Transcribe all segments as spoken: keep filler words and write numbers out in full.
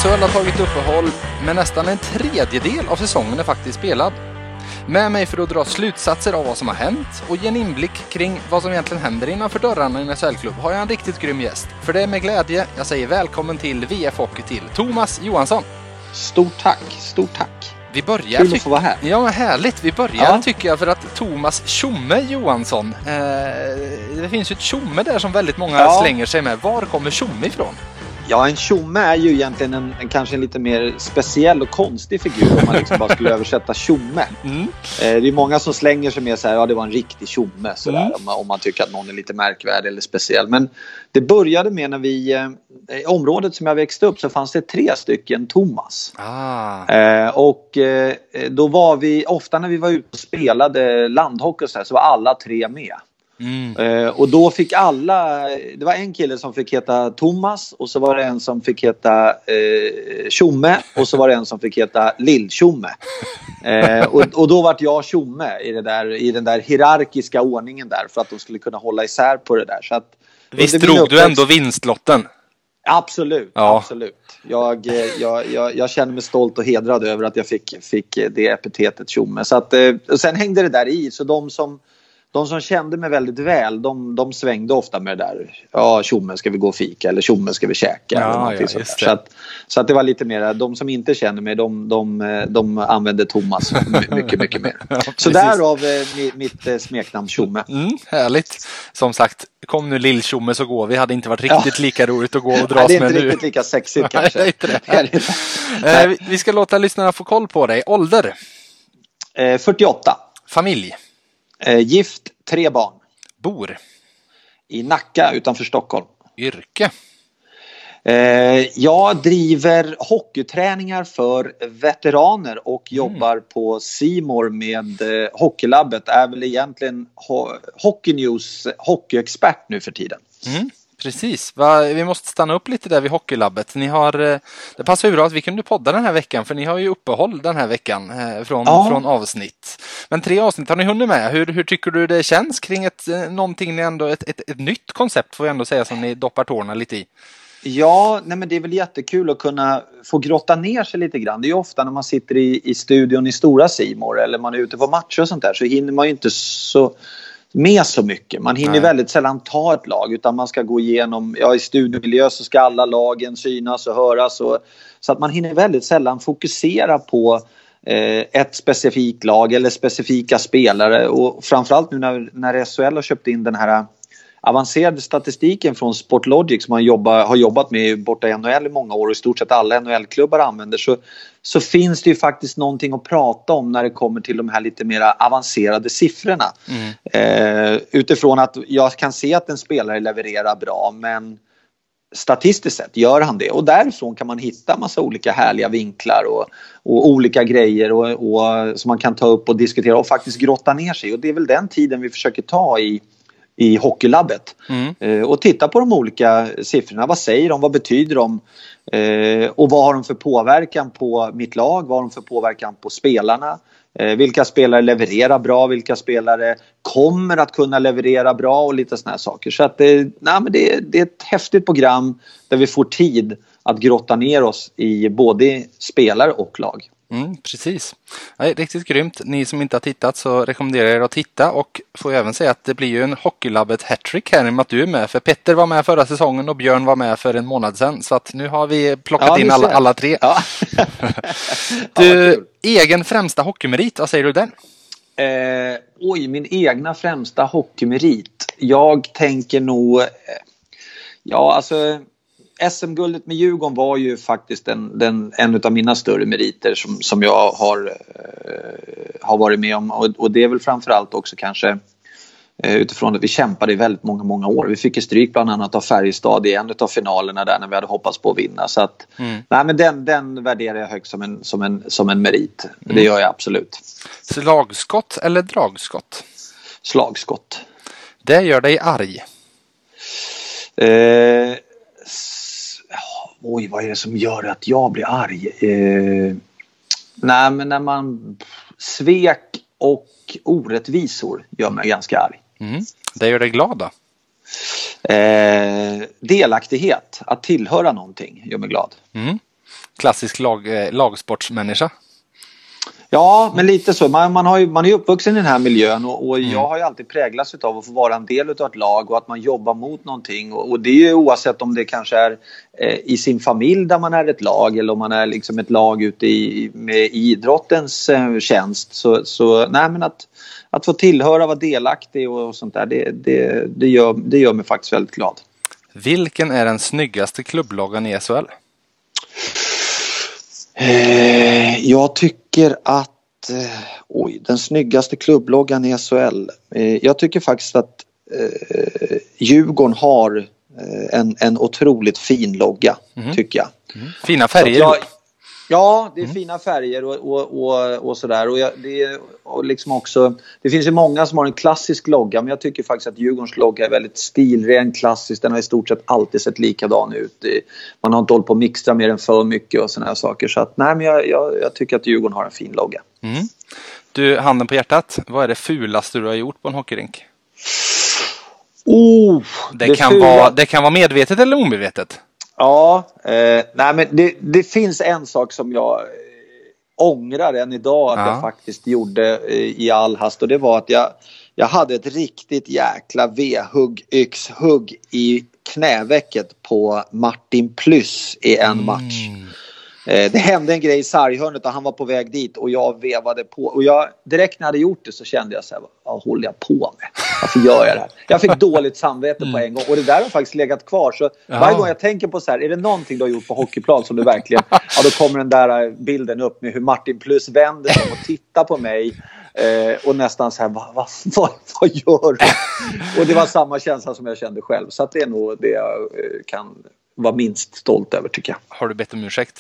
S H L har tagit uppehåll, men nästan en tredjedel av säsongen är faktiskt spelad. Med mig för att dra slutsatser av vad som har hänt och ge en inblick kring vad som egentligen händer innanför dörrarna i en S H L-klubb har jag en riktigt grym gäst. För det är med glädje jag säger välkommen till V F Hockey till Thomas Johansson. Stort tack, stort tack. Vi börjar... Kul att få vara här. Ja, men härligt. Vi börjar ja. tycker jag för att Thomas Tjomme Johansson, eh, det finns ju ett Tjomme där som väldigt många ja. slänger sig med. Var kommer Tjomme ifrån? Ja, en tjomme är ju egentligen en, en kanske en lite mer speciell och konstig figur om man liksom bara skulle översätta tjomme. Mm. Eh, det är många som slänger sig med så här, ja det var en riktig tjomme sådär, mm. om, man, om man tycker att någon är lite märkvärdig eller speciell. Men det började med när vi, eh, i området som jag växte upp så fanns det tre stycken Thomas. Ah. Eh, och eh, då var vi, ofta när vi var ute och spelade landhockey och så, här, så var alla tre med. Mm. Uh, och då fick alla, det var en kille som fick heta Thomas och så var det en som fick heta uh, Tjomme och så var det en som fick heta Lill-Tjomme. uh, och, och då vart jag Tjomme i, det där, i den där hierarkiska ordningen där för att de skulle kunna hålla isär på det där. Så att, visst drog uppväxt... du ändå vinstlotten? Absolut, ja. absolut. Jag, jag, jag, jag känner mig stolt och hedrad över att jag fick, fick det epitetet Tjomme. Så att, uh, och sen hängde det där i, så de som De som kände mig väldigt väl, de, de svängde ofta med det där. Ja, Tjomme ska vi gå och fika eller Tjomme ska vi käka. Ja, eller ja, just så, att, så att det var lite mer, de som inte kände mig, de, de, de använde Thomas mycket, mycket mer. Ja, så därav mitt, mitt smeknamn Tjomme. Mm, härligt. Som sagt, kom nu lill Tjomme så går vi. Hade inte varit riktigt ja. lika roligt att gå och dras med nu. Det är inte riktigt lika sexigt kanske. Nej, det är inte det. eh, vi ska låta lyssnarna få koll på dig. Ålder? Eh, fyrtioåtta. Familj? Eh, gift, tre barn. Bor? I Nacka utanför Stockholm. Yrke? Eh, jag driver hockeyträningar för veteraner och mm. jobbar på C More med eh, Hockeylabbet. Är väl egentligen ho- Hockey News hockeyexpert nu för tiden. Mm. Precis, vi måste stanna upp lite där vid Hockeylabbet. Ni har, det passar ju bra att vi kunde podda den här veckan, för ni har ju uppehåll den här veckan från, ja. från avsnitt. Men tre avsnitt har ni hunnit med. Hur, hur tycker du det känns kring ett, någonting ni ändå, ett, ett, ett nytt koncept får vi ändå säga som ni doppar tårna lite i? Ja, nej men det är väl jättekul att kunna få grotta ner sig lite grann. Det är ju ofta när man sitter i, i studion i stora C More eller man är ute på matcher och sånt där, så hinner man ju inte så... med så mycket. Man hinner Nej. väldigt sällan ta ett lag, utan man ska gå igenom, ja, i studiemiljö så ska alla lagen synas och höras, och, så att man hinner väldigt sällan fokusera på eh, ett specifikt lag eller specifika spelare, och framförallt nu när, när S H L har köpt in den här avancerade statistiken från Sportlogic som man jobba, har jobbat med borta i N H L i många år och i stort sett alla N H L-klubbar använder, så, så finns det ju faktiskt någonting att prata om när det kommer till de här lite mer avancerade siffrorna. Mm. Eh, utifrån att jag kan se att en spelare levererar bra, men statistiskt sett gör han det, och därifrån kan man hitta massa olika härliga vinklar och, och olika grejer och, och, som man kan ta upp och diskutera och faktiskt grotta ner sig, och det är väl den tiden vi försöker ta i i Hockeylabbet. Mm. Eh, och titta på de olika siffrorna. Vad säger de? Vad betyder de? Eh, och vad har de för påverkan på mitt lag? Vad har de för påverkan på spelarna? Eh, vilka spelare levererar bra? Vilka spelare kommer att kunna leverera bra? Och lite såna här saker. Så att det, nej, men det, det är ett häftigt program där vi får tid att grotta ner oss i både spelare och lag. Mm, precis. Nej, riktigt grymt. Ni som inte har tittat så rekommenderar jag er att titta, och får även säga att det blir ju en Hockeylabbet hattrick här med att du är med, för Petter var med förra säsongen och Björn var med för en månad sedan, så att nu har vi plockat ja, in alla, alla tre. Ja. Du, ja, egen främsta hockeymerit, vad säger du den? Eh, oj, min egna främsta hockeymerit. Jag tänker nog eh, ja, alltså S M-guldet med Djurgården var ju faktiskt den, den, en av mina större meriter som, som jag har, eh, har varit med om. Och, och det är väl framförallt också kanske eh, utifrån att vi kämpade i väldigt många, många år. Vi fick ju stryk bland annat av Färjestad i en av finalerna där när vi hade hoppats på att vinna. Så att, mm. nej, men den, den värderar jag högt som en, som en, som en merit. Mm. Det gör jag absolut. Slagskott eller dragskott? Slagskott. Det gör dig arg? Eh... Oj, vad är det som gör att jag blir arg? Eh, nej, men när man svek och orättvisor gör mig ganska arg. Mm. Det gör dig glad då? Eh, delaktighet, att tillhöra någonting gör mig glad. Mm. klassisk lag, eh, lagsportsmänniska. Ja, men lite så. Man, man, har ju, man är ju uppvuxen i den här miljön och, och Mm. jag har ju alltid präglats av att få vara en del av ett lag och att man jobbar mot någonting. Och, och det är ju oavsett om det kanske är eh, i sin familj där man är ett lag eller om man är liksom ett lag ute i, med idrottens eh, tjänst. Så, så nej, men att, att få tillhöra, vara delaktig och, och sånt där, det, det, det, gör, det gör mig faktiskt väldigt glad. Vilken är den snyggaste klubbloggan i S H L? Eh, jag tycker att eh, oj, den snyggaste klubbloggan i S H L. Eh, jag tycker faktiskt att eh, Djurgården har eh, en, en otroligt fin logga, Mm. tycker jag. Mm. Fina färger. Jag, ja, det är Mm. fina färger och, och, och, och sådär. Och, jag, det, är, och liksom också, det finns ju många som har en klassisk logga, men jag tycker faktiskt att Djurgårdens logga är väldigt stilren, klassisk. Den har i stort sett alltid sett likadan ut. Man har inte hållit på att mixtra mer än för mycket och sådana här saker. Så att, nej, men jag, jag, jag tycker att Djurgården har en fin logga. Mm. Du, handen på hjärtat. Vad är det fulaste du har gjort på en hockeyrink? Oh, Det, det kan, fula- vara, det kan vara medvetet eller omedvetet. Ja, eh, nej men det, det finns en sak som jag eh, ångrar än idag att Ja. jag faktiskt gjorde eh, i all hast, och det var att jag, jag hade ett riktigt jäkla V-hugg, yxhugg i knävecket på Martin Plus i en match. Mm. Eh, det hände en grej i sarghörnet och han var på väg dit och jag vevade på. Och jag, direkt när jag hade gjort det så kände jag så här, vad håller jag på med? Varför gör jag det här? Jag fick dåligt samvete på en gång och det där har faktiskt legat kvar. Så Ja. varje gång jag tänker på så här, är det någonting du har gjort på hockeyplan som du verkligen, ja då kommer den där bilden upp med hur Martin Plus vänder sig och tittar på mig. Eh, och nästan så här, vad, vad, vad, vad gör du? Och det var samma känsla som jag kände själv. Så att det är nog det jag eh, kan vara minst stolt över, tycker jag. Har du bett om ursäkt?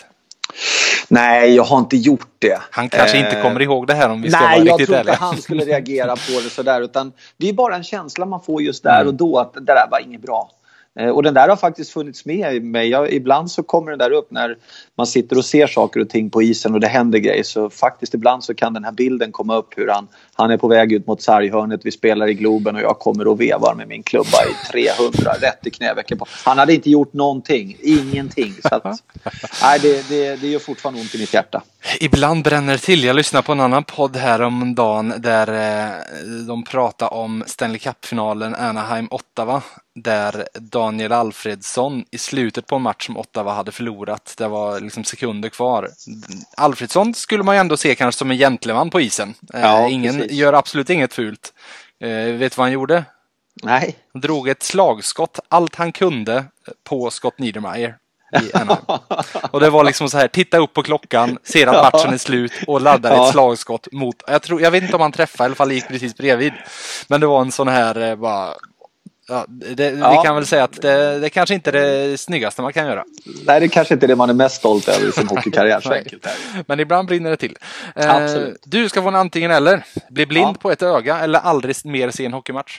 Nej, jag har inte gjort det. Han kanske inte Eh, kommer ihåg det här om vi ska Nej, vara jag riktigt tror inte ärliga. han skulle reagera på det sådär. Utan det är bara en känsla man får just där Mm. och då att det där var inget bra. Eh, Och den där har faktiskt funnits med i mig. Jag, ibland så kommer den där upp när man sitter och ser saker och ting på isen och det händer grejer. Så faktiskt ibland så kan den här bilden komma upp hur han, han är på väg ut mot sarghörnet. Vi spelar i Globen och jag kommer och vevar med min klubba i trehundra rätt i knävecken på. Han hade inte gjort någonting, ingenting. Så att, nej, det, det, det gör fortfarande ont i mitt hjärta. Ibland bränner det till. Jag lyssnade på en annan podd här om dagen där eh, de pratade om Stanley Cup-finalen Anaheim-Ottawa. Där Daniel Alfredsson i slutet på en match som Ottawa hade förlorat. Det var liksom sekunder kvar. Alfredsson skulle man ju ändå se kanske som en gentleman på isen. Eh, Ja, ingen precis. gör absolut inget fult. Eh, vet du vad han gjorde? Nej. Han drog ett slagskott, allt han kunde, på Scott Niedermayer. I Anaheim. Och det var liksom så här, titta upp på klockan, ser att matchen är slut och laddar Ja. ett slagskott mot, jag tror, jag vet inte om han träffade, i alla fall gick precis bredvid. Men det var en sån här eh, bara, ja, det, Ja. vi kan väl säga att det, det kanske inte är det snyggaste man kan göra. Nej, det kanske inte är det man är mest stolt över i sin hockeykarriär. Så Nej. enkelt är det. Men ibland brinner det till. Eh, Absolut. Du ska få en antingen eller. Bli blind Ja. på ett öga eller aldrig mer se en hockeymatch.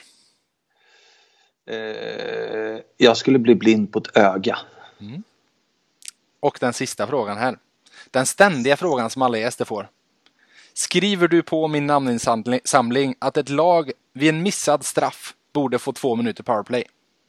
Eh, jag skulle bli blind på ett öga. Och den sista frågan här. Den ständiga frågan som alla gäster får. Skriver du på min namninsamling att ett lag vid en missad straff borde få två minuter powerplay?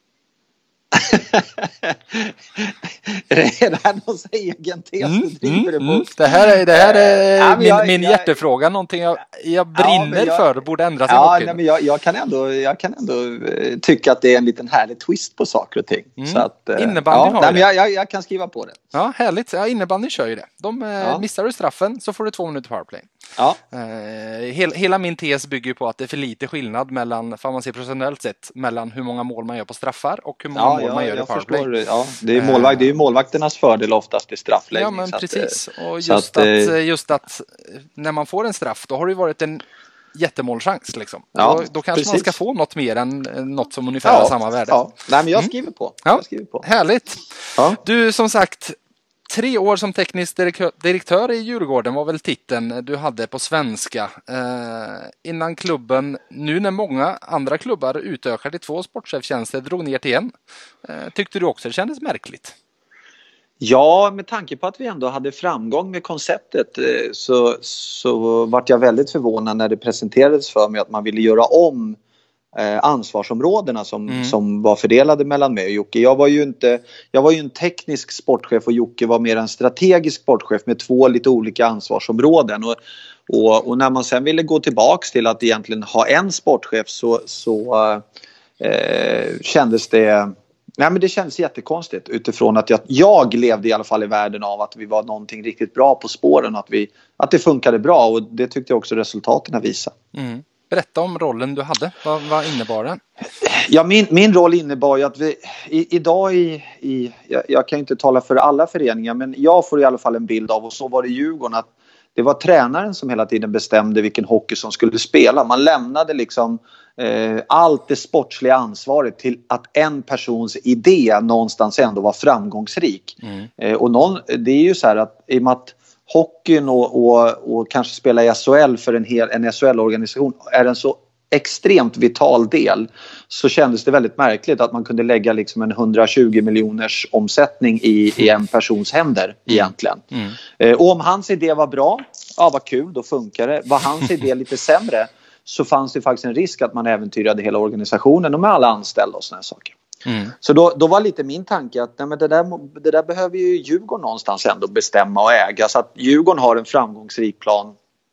Är det är det här någons egen tes Mm, du driver det på? mm, mm. Det här är, det här är Ja, men min, jag- min jag- hjärtefråga. Någonting jag, jag men brinner jag- för och borde ändras i Ja, hockeyn. nej, men jag, jag kan ändå, jag kan ändå eh, tycka att det är en liten härlig twist på saker och ting. Mm. Så att, eh, Innebandy ja, har nej, ju men jag, jag, jag kan skriva på det. Ja, härligt. Ja, innebandy kör ju det. De, eh, Ja. Missar du straffen så får du två minuter powerplay. Ja, Eh, hel, hela min tes bygger ju på att det är för lite skillnad mellan, får man se procentuellt sett, mellan hur många mål man gör på straffar och hur många ja mål man jag, gör i jag powerplay. förstår. Ja, det, är målvakt, det är ju målvakternas fördel oftast i straffläggning. Ja, men så att, precis. Och så just att, att, eh, just att när man får en straff, då har det ju varit en jättemålchans. Liksom. Ja, då, då kanske man precis. ska få något mer än eh, något som ungefär har samma värde. Ja. Nej, men jag Mm. skriver på. Ja. Jag skriver på. Härligt! Ja. Du, som sagt, tre år som teknisk direktör, direktör i Djurgården var väl titeln du hade på svenska. Eh, innan klubben, nu när många andra klubbar utökade till två sportchefstjänster, drog ner till en. Eh, tyckte du också det kändes märkligt? Ja, med tanke på att vi ändå hade framgång med konceptet eh, så, så vart jag väldigt förvånad när det presenterades för mig att man ville göra om eh, ansvarsområdena som, Mm. som var fördelade mellan mig och Jocke. Jag var ju inte, jag var ju en teknisk sportchef och Jocke var mer en strategisk sportchef med två lite olika ansvarsområden. Och, och, och när man sen ville gå tillbaks till att egentligen ha en sportchef så, så eh, kändes det... Nej, men det kändes jättekonstigt utifrån att jag, jag levde i alla fall i världen av att vi var någonting riktigt bra på spåren. Att, vi, att det funkade bra och det tyckte jag också resultaten visade. Mm. Berätta om rollen du hade. Vad, vad innebar den? Ja, min, min roll innebar ju att vi i, idag i... i jag, jag kan inte tala för alla föreningar men jag får i alla fall en bild av, och så var det i Djurgården, att det var tränaren som hela tiden bestämde vilken hockey som skulle spela. Man lämnade liksom eh, allt det sportsliga ansvaret till att en persons idé någonstans ändå var framgångsrik. Mm. Eh, och någon, det är ju så här att i och med att hockeyn och, och, och kanske spela i S H L för en, hel, en S H L-organisation är en så extremt vital del, så kändes det väldigt märkligt att man kunde lägga liksom en hundratjugo miljoners omsättning i, i en persons händer egentligen. Mm. Eh, och om hans idé var bra, ja vad kul, då funkar det. Var hans idé lite sämre så fanns det faktiskt en risk att man äventyrade hela organisationen och med alla anställda och såna här saker. Mm. Så då, då var lite min tanke att nej, men det, där, det där behöver ju Djurgården någonstans ändå bestämma och äga, så att Djurgården har en framgångsrik plan.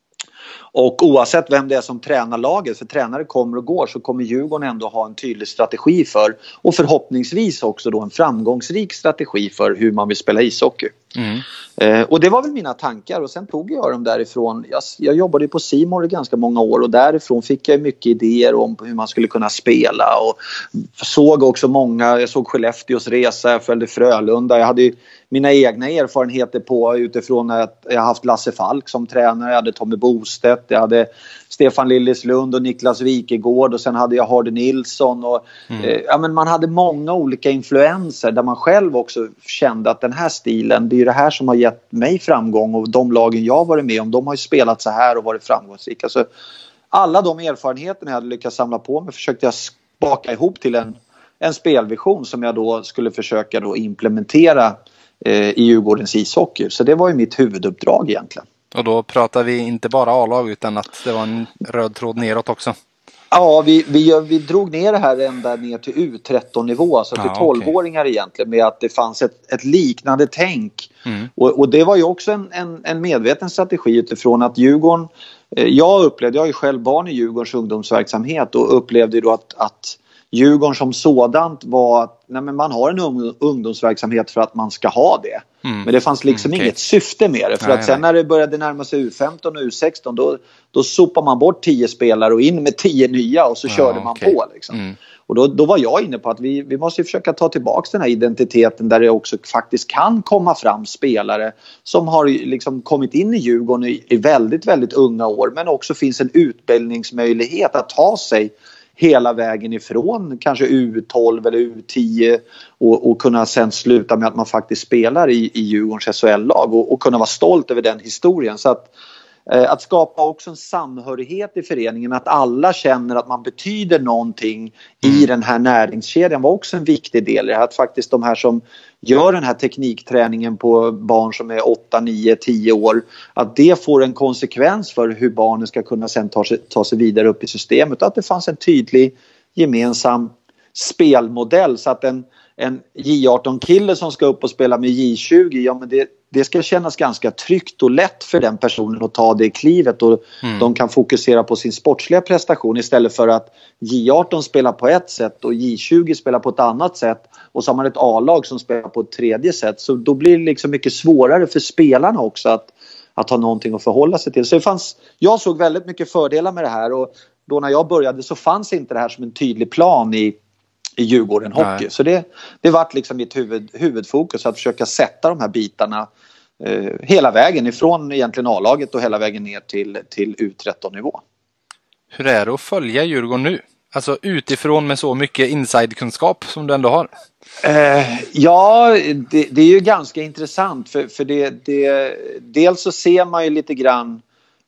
Och oavsett vem det är som tränar laget, för tränare kommer och går, så kommer Djurgården ändå ha en tydlig strategi för, och förhoppningsvis också då en framgångsrik strategi för hur man vill spela ishockey. Mm. Eh, och det var väl mina tankar, och sen tog jag dem därifrån. Jag, jag jobbade ju på C More i ganska många år och därifrån fick jag mycket idéer om hur man skulle kunna spela, och såg också många, jag såg Skellefteås resa, jag följde Frölunda, jag hade ju mina egna erfarenheter på utifrån att jag haft Lasse Falk som tränare, jag hade Tommy Bostedt, jag hade Stefan Lilleslund och Niklas Wikegård, och sen hade jag Hardy Nilsson och mm. eh, ja, men man hade många olika influenser där man själv också kände att den här stilen, det är ju det här som har gett mig framgång, och de lagen jag har varit med om, de har ju spelat så här och varit framgångsrika. Så alla de erfarenheterna jag hade lyckats samla på mig försökte jag spaka ihop till en, en spelvision som jag då skulle försöka då implementera eh, i Djurgårdens ishockey. Så det var ju mitt huvuduppdrag egentligen. Och då pratar vi inte bara A-lag utan att det var en röd tråd neråt också. Ja, vi, vi, vi drog ner det här ända ner till U tretton-nivå, alltså till ja, tolv-åringar okay. egentligen, med att det fanns ett, ett liknande tänk. Mm. Och, och det var ju också en, en, en medveten strategi utifrån att Djurgården, eh, jag upplevde, jag är ju själv barn i Djurgårdens ungdomsverksamhet och upplevde då att, att Djurgården som sådant var att nej, men man har en ung, ungdomsverksamhet för att man ska ha det. Mm. Men det fanns liksom mm, okay. inget syfte med det. För nej, att sen nej. när det började närma sig U femton och U sexton då, då sopar man bort tio spelare och in med tio nya och så ja, körde man okay. på. Liksom. Mm. Och då, då var jag inne på att vi, vi måste försöka ta tillbaka den här identiteten där det också faktiskt kan komma fram spelare som har liksom kommit in i Djurgården i, i väldigt, väldigt unga år. Men också finns en utbildningsmöjlighet att ta sig hela vägen ifrån kanske U tolv eller U tio och, och kunna sen sluta med att man faktiskt spelar i, i Djurgårdens S H L-lag och, och kunna vara stolt över den historien. Så att, eh, att skapa också en samhörighet i föreningen, att alla känner att man betyder någonting mm. i den här näringskedjan var också en viktig del i det här. Att faktiskt de här som gör den här teknikträningen på barn som är åtta, nio, tio år, att det får en konsekvens för hur barnen ska kunna sen ta sig, ta sig vidare upp i systemet, och att det fanns en tydlig gemensam spelmodell, så att en, en J arton-kille som ska upp och spela med J tjugo, ja men det, det ska kännas ganska tryggt och lätt för den personen att ta det klivet, och mm. de kan fokusera på sin sportsliga prestation istället för att J arton spelar på ett sätt och J tjugo spelar på ett annat sätt, och så har man ett A-lag som spelar på ett tredje sätt. Så då blir det liksom mycket svårare för spelarna också att, att ha någonting att förhålla sig till. Så det fanns, jag såg väldigt mycket fördelar med det här, och då när jag började så fanns inte det här som en tydlig plan i i Djurgården hockey. Nej. Så det, det var liksom mitt huvud, huvudfokus att försöka sätta de här bitarna eh, hela vägen ifrån egentligen A-laget och hela vägen ner till, till U tretton-nivå. Hur är det att följa Djurgården nu? Alltså utifrån med så mycket inside-kunskap som du ändå har. Eh, ja, det, det är ju ganska intressant för, för det, det, dels så ser man ju lite grann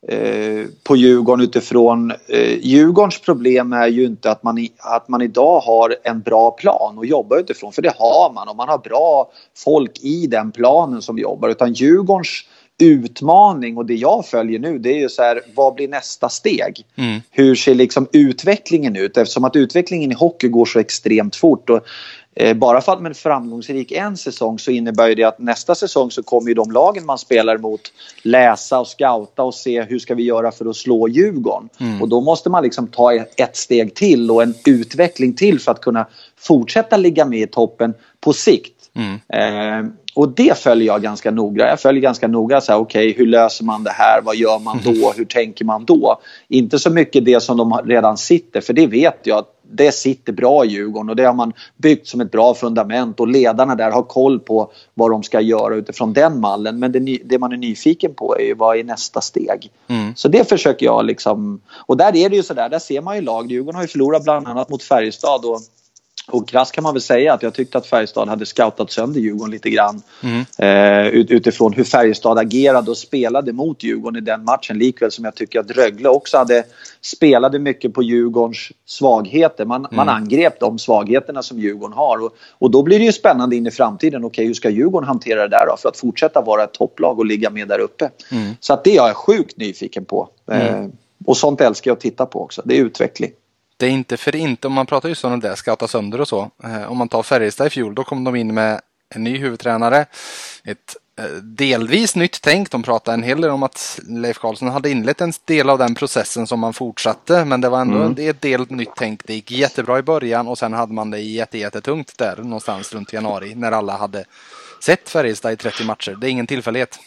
Eh, på Djurgården utifrån eh, Djurgårdens problem är ju inte att man, i, att man idag har en bra plan och jobbar utifrån, för det har man, och man har bra folk i den planen som jobbar, utan Djurgårdens utmaning, och det jag följer nu, det är ju så här, vad blir nästa steg? Mm. Hur ser liksom utvecklingen ut? Eftersom att utvecklingen i hockey går så extremt fort, och eh, bara för att man är framgångsrik en säsong så innebär ju det att nästa säsong så kommer ju de lagen man spelar mot läsa och scouta och se hur ska vi göra för att slå Djurgården. Mm. Och då måste man liksom ta ett steg till och en utveckling till för att kunna fortsätta ligga med i toppen på sikt. Mm. Eh, och det följer jag ganska noga. Jag följer ganska noga så här, okej, hur löser man det här? Vad gör man då? Mm. Hur tänker man då? Inte så mycket det som de redan sitter, för det vet jag att det sitter bra i Djurgården och det har man byggt som ett bra fundament, och ledarna där har koll på vad de ska göra utifrån den mallen. Men det, det man är nyfiken på är ju vad är nästa steg. Mm. Så det försöker jag liksom, och där är det ju sådär, där ser man ju lag. Djurgården har ju förlorat bland annat mot Färjestad, och Och krasst kan man väl säga att jag tyckte att Färjestad hade scoutat sönder Djurgården lite grann. Mm. Eh, ut, utifrån hur Färjestad agerade och spelade mot Djurgården i den matchen. Likväl som jag tycker att Rögle också hade spelade mycket på Djurgårdens svagheter. Man, mm. man angrep de svagheterna som Djurgården har. Och, och då blir det ju spännande in i framtiden. Okej, hur ska Djurgården hantera det där då? För att fortsätta vara ett topplag och ligga med där uppe. Mm. Så att det är jag sjukt nyfiken på. Mm. Eh, och sånt älskar jag att titta på också. Det är utveckling. Det är inte för inte, om man pratar just om det där, scouta sönder och så. Eh, om man tar Färjestad i fjol, då kom de in med en ny huvudtränare. Ett eh, delvis nytt tänk. De pratade en hel del om att Leif Karlsson hade inlett en del av den processen som man fortsatte. Men det var ändå mm. ett del nytt tänk. Det gick jättebra i början och sen hade man det jätte, jättetungt där någonstans runt januari när alla hade sett Färjestad i trettio matcher. Det är ingen tillfällighet.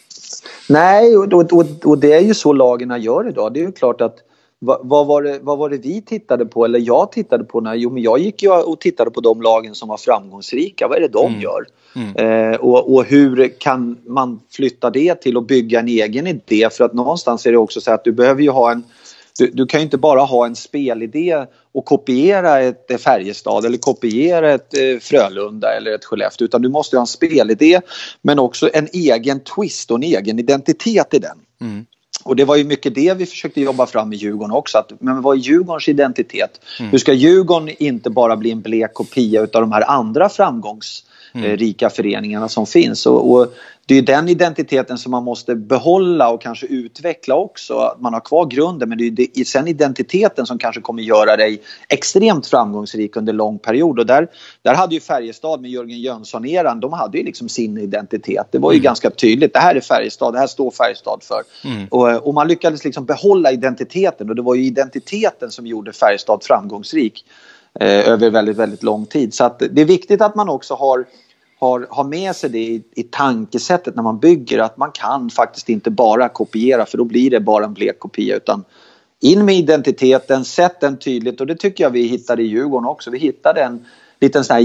Nej, och, och, och det är ju så lagarna gör idag. Det är ju klart att Vad, vad, var det, vad var det vi tittade på, eller jag tittade på när, jo men jag gick ju och tittade på de lagen som var framgångsrika, vad är det de mm. gör mm. Eh, och, och hur kan man flytta det till att bygga en egen idé, för att någonstans är det också så att du behöver ju ha en, du, du kan ju inte bara ha en spelidé och kopiera ett, ett Färjestad eller kopiera ett eh, Frölunda eller ett Skellefteå, utan du måste ha en spelidé men också en egen twist och en egen identitet i den. Mm. Och det var ju mycket det vi försökte jobba fram i Djurgården också. Att, men vad är Djurgårdens identitet? Mm. Hur ska Djurgården inte bara bli en blek kopia av de här andra framgångsrika mm. föreningarna som finns? Och, och det är den identiteten som man måste behålla och kanske utveckla också. Att man har kvar grunden, men det är det, sen identiteten som kanske kommer göra dig extremt framgångsrik under lång period. Och där, där hade ju Färjestad med Jörgen Jönsson-eran, de hade ju liksom sin identitet. Det var ju mm. ganska tydligt, det här är Färjestad, det här står Färjestad för. Mm. Och, och man lyckades liksom behålla identiteten, och det var ju identiteten som gjorde Färjestad framgångsrik eh, över väldigt, väldigt lång tid. Så att det är viktigt att man också har Har, har med sig det i, i tankesättet när man bygger, att man kan faktiskt inte bara kopiera, för då blir det bara en blek kopia, utan in med identiteten, sätt den tydligt, och det tycker jag vi hittade i Djurgården också. Vi hittade en liten sån här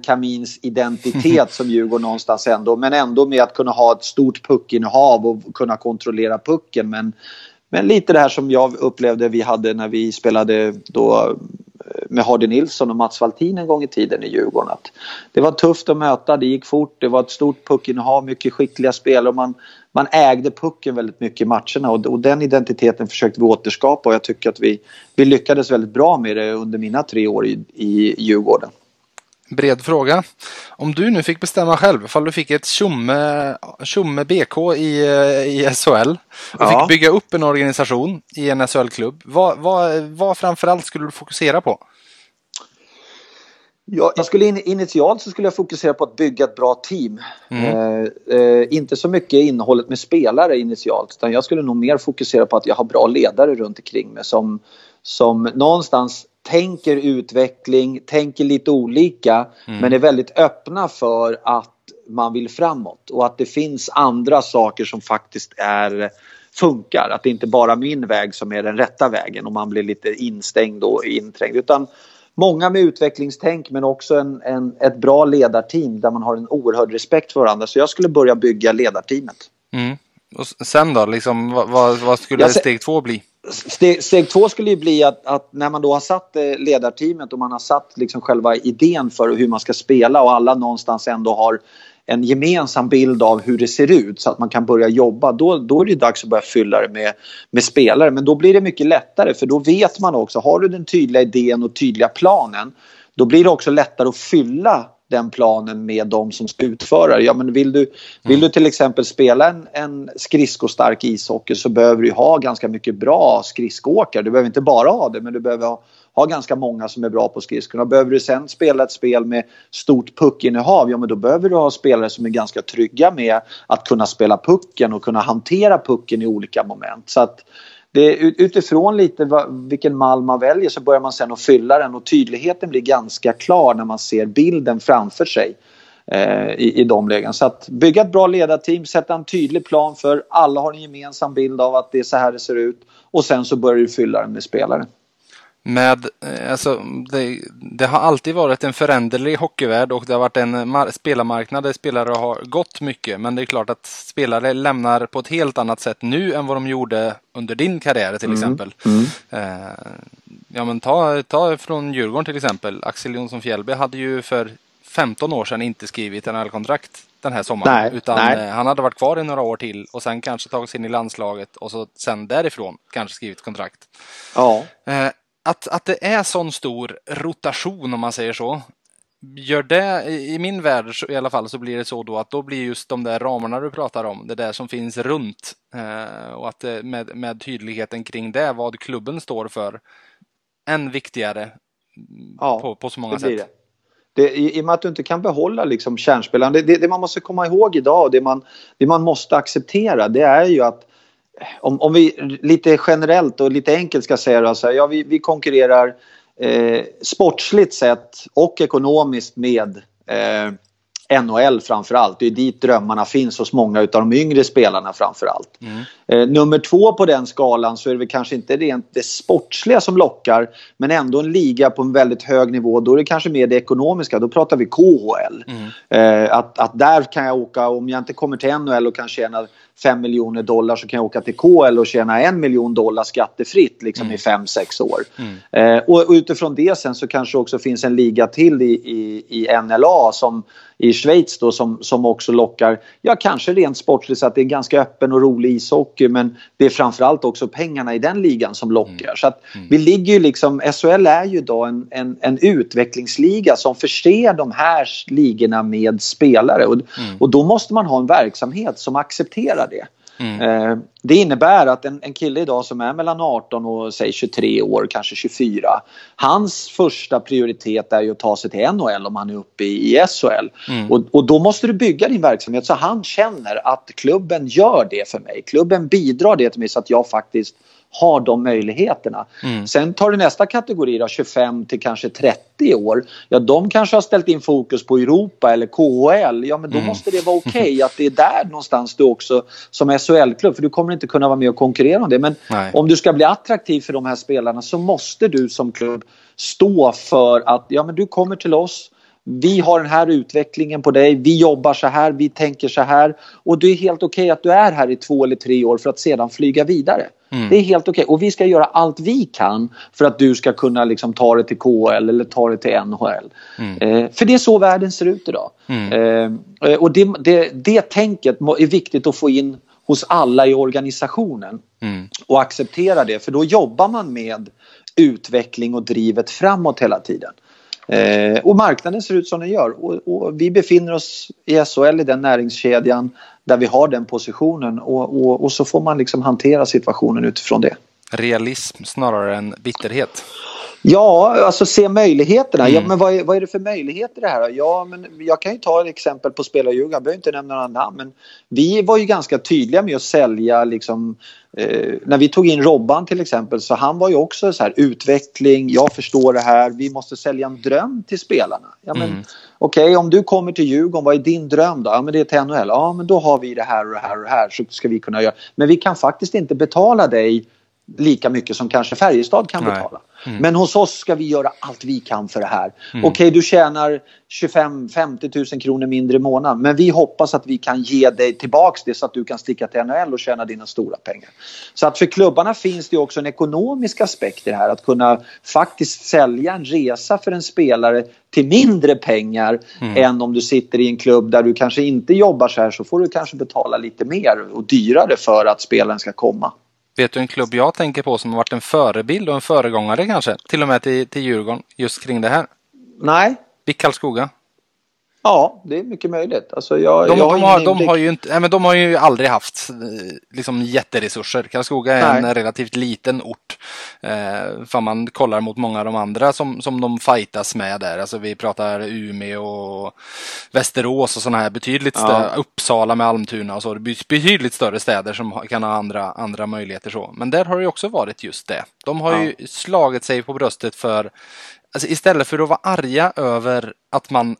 järnkaminsidentitet som Djurgården någonstans ändå, men ändå med att kunna ha ett stort puckinnehav och kunna kontrollera pucken, men, men lite det här som jag upplevde vi hade när vi spelade då med Hardy Nilsson och Mats Valtin en gång i tiden i Djurgården. Att det var tufft att möta, det gick fort, det var ett stort puckinnehav, mycket skickliga spelare, och man, man ägde pucken väldigt mycket i matcherna, och, och den identiteten försökte vi återskapa, och jag tycker att vi, vi lyckades väldigt bra med det under mina tre år i, i Djurgården. Bred fråga. Om du nu fick bestämma själv, ifall du fick ett Tjomme, Tjomme B K i, i S H L och ja. fick bygga upp en organisation i en S H L-klubb, vad, vad, vad framförallt skulle du fokusera på? Ja, jag skulle in, initialt så skulle jag fokusera på att bygga ett bra team. Mm. Eh, eh, inte så mycket innehållet med spelare initialt, utan jag skulle nog mer fokusera på att jag har bra ledare runt omkring mig som, som någonstans tänker utveckling, tänker lite olika, mm. men är väldigt öppna för att man vill framåt, och att det finns andra saker som faktiskt är funkar, att det inte bara är min väg som är den rätta vägen och man blir lite instängd och inträngd, utan många med utvecklingstänk, men också en, en, ett bra ledarteam där man har en oerhörd respekt för varandra. Så jag skulle börja bygga ledarteamet. Mm. Och sen då, liksom, vad, vad skulle ja, steg två bli? Steg, steg två skulle ju bli att, att när man då har satt ledarteamet och man har satt liksom själva idén för hur man ska spela, och alla någonstans ändå har en gemensam bild av hur det ser ut, så att man kan börja jobba, då, då är det dags att börja fylla det med, med spelare. Men då blir det mycket lättare, för då vet man också, har du den tydliga idén och tydliga planen, då blir det också lättare att fylla den planen med de som ska utföra. Ja, men vill du, vill Mm. du till exempel spela en, en skridskostark ishockey så behöver du ha ganska mycket bra skridskoåkare. Du behöver inte bara ha det, men du behöver ha, ha ganska många som är bra på skridskorna. Behöver du sen spela ett spel med stort puckinnehav, ja men då behöver du ha spelare som är ganska trygga med att kunna spela pucken och kunna hantera pucken i olika moment. Så att det, utifrån lite vad, vilken mall man väljer så börjar man sen att fylla den och tydligheten blir ganska klar när man ser bilden framför sig eh, i, i de lägen. Så att bygga ett bra ledarteam, sätta en tydlig plan för alla har en gemensam bild av att det är så här det ser ut och sen så börjar du fylla den med spelare. Med, alltså, det, det har alltid varit en föränderlig hockeyvärld och det har varit en mar- spelarmarknad där spelare har gått mycket. Men det är klart att spelare lämnar på ett helt annat sätt nu än vad de gjorde under din karriär till Mm. exempel. Mm. Eh, ja, men ta, ta från Djurgården till exempel. Axel Jonsson Fjällby hade ju för femton år sedan inte skrivit en N H L-kontrakt den här sommaren. Nej, utan nej. eh, han hade varit kvar i några år till och sen kanske tagit sig in i landslaget och så sen därifrån kanske skrivit kontrakt. Ja. Eh, Att, att det är sån stor rotation om man säger så. Gör det, i min värld i alla fall så blir det så då att då blir just de där ramarna du pratar om, det där som finns runt eh, och att det, med, med tydligheten kring det, vad klubben står för, än viktigare Ja, på, på så många det blir sätt. Det. Det, i, I och med att du inte kan behålla liksom kärnspelaren, det, det, det man måste komma ihåg idag och det man, det man måste acceptera, det är ju att Om, om vi lite generellt och lite enkelt ska säga det, så här, ja, vi, vi konkurrerar eh, sportsligt sett och ekonomiskt med eh, N H L framförallt. Det är dit drömmarna finns hos många av de yngre spelarna framförallt. Mm. Eh, nummer två på den skalan så är det väl kanske inte rent det sportsliga som lockar, men ändå en liga på en väldigt hög nivå. Då är det kanske mer det ekonomiska. Då pratar vi K H L. Mm. Eh, att, att där kan jag åka, om jag inte kommer till N H L och kan tjäna fem miljoner dollar så kan jag åka till K H L och tjäna en miljon dollar skattefritt liksom mm. i fem sex år. Mm. Eh, och, och utifrån det sen så kanske också finns en liga till i, i, i N L A som i Schweiz då som, som också lockar, ja kanske rent sportsligt så att det är en ganska öppen och rolig ishockey, men det är framförallt också pengarna i den ligan som lockar. Mm. Så att mm. vi ligger ju liksom, S H L är ju då en, en, en utvecklingsliga som förser de här ligorna med spelare och, mm. och då måste man ha en verksamhet som accepterar det. Mm. Eh, det innebär att en, en kille idag som är mellan arton och säg tjugotre år, kanske tjugofyra, hans första prioritet är ju att ta sig till N H L om han är uppe i, i S H L. Mm. Och, och då måste du bygga din verksamhet så han känner att klubben gör det för mig. Klubben bidrar det till mig så att jag faktiskt har de möjligheterna. Mm. Sen tar du nästa kategori då, tjugofem till kanske trettio år. Ja, de kanske har ställt in fokus på Europa eller K H L. Ja, men då mm. måste det vara okej okay att det är där någonstans du också som S H L-klubb, för du kommer inte kunna vara med och konkurrera om det. Men Nej. Om du ska bli attraktiv för de här spelarna så måste du som klubb stå för att ja, men du kommer till oss. Vi har den här utvecklingen på dig. Vi jobbar så här, vi tänker så här. Och det är helt okej okay att du är här i två eller tre år för att sedan flyga vidare. Mm. Det är helt okej. Okay. Och vi ska göra allt vi kan för att du ska kunna liksom ta det till K H L eller ta det till N H L. Mm. Eh, för det är så världen ser ut idag. Mm. Eh, och det, det, det tänket är viktigt att få in hos alla i organisationen. Mm. Och acceptera det. För då jobbar man med utveckling och drivet framåt hela tiden. Eh, och marknaden ser ut som den gör och, och vi befinner oss i S H L i den näringskedjan där vi har den positionen och, och, och så får man liksom hantera situationen utifrån det. Realism snarare än bitterhet. Ja, alltså se möjligheterna. Mm. Ja, men vad är, vad är det för möjligheter det här? Ja, men jag kan ju ta ett exempel på spelarljuga. Jag behöver inte nämna några namn, men vi var ju ganska tydliga med att sälja liksom, eh, när vi tog in Robban till exempel, så han var ju också så här utveckling, jag förstår det här, vi måste sälja en dröm till spelarna. Ja, men mm. okej, okay, om du kommer till Djurgården, vad är din dröm då? Ja, men det är till N H L. Ja, men då har vi det här och det här och det här så ska vi kunna göra. Men vi kan faktiskt inte betala dig lika mycket som kanske Färjestad kan betala. Mm. Men hos oss ska vi göra allt vi kan för det här. Mm. Okej, okay, du tjänar tjugofem till femtio tusen kronor mindre i månaden. Men vi hoppas att vi kan ge dig tillbaks det så att du kan sticka till N H L och tjäna dina stora pengar. Så att för klubbarna finns det också en ekonomisk aspekt i det här. Att kunna faktiskt sälja en resa för en spelare till mindre pengar mm. än om du sitter i en klubb där du kanske inte jobbar så här, så får du kanske betala lite mer och dyrare för att spelaren ska komma. Vet du en klubb jag tänker på som har varit en förebild och en föregångare kanske? Till och med till, till Djurgården just kring det här. Nej. BIK Karlskoga. Ja, det är mycket möjligt. Alltså jag, de, jag de, har har, de, har ju inte, nej, men de har ju aldrig haft liksom, jätteresurser. Karlskoga är nej. en relativt liten ort. Eh, för man kollar mot många av de andra som, som de fightas med där. Alltså vi pratar Umeå och Västerås och sådana här betydligt ja. större, Uppsala med Almtuna och så. Det är betydligt större städer som kan ha andra, andra möjligheter så. Men där har det också varit just det. De har ja. ju slagit sig på bröstet för, alltså istället för att vara arga över att man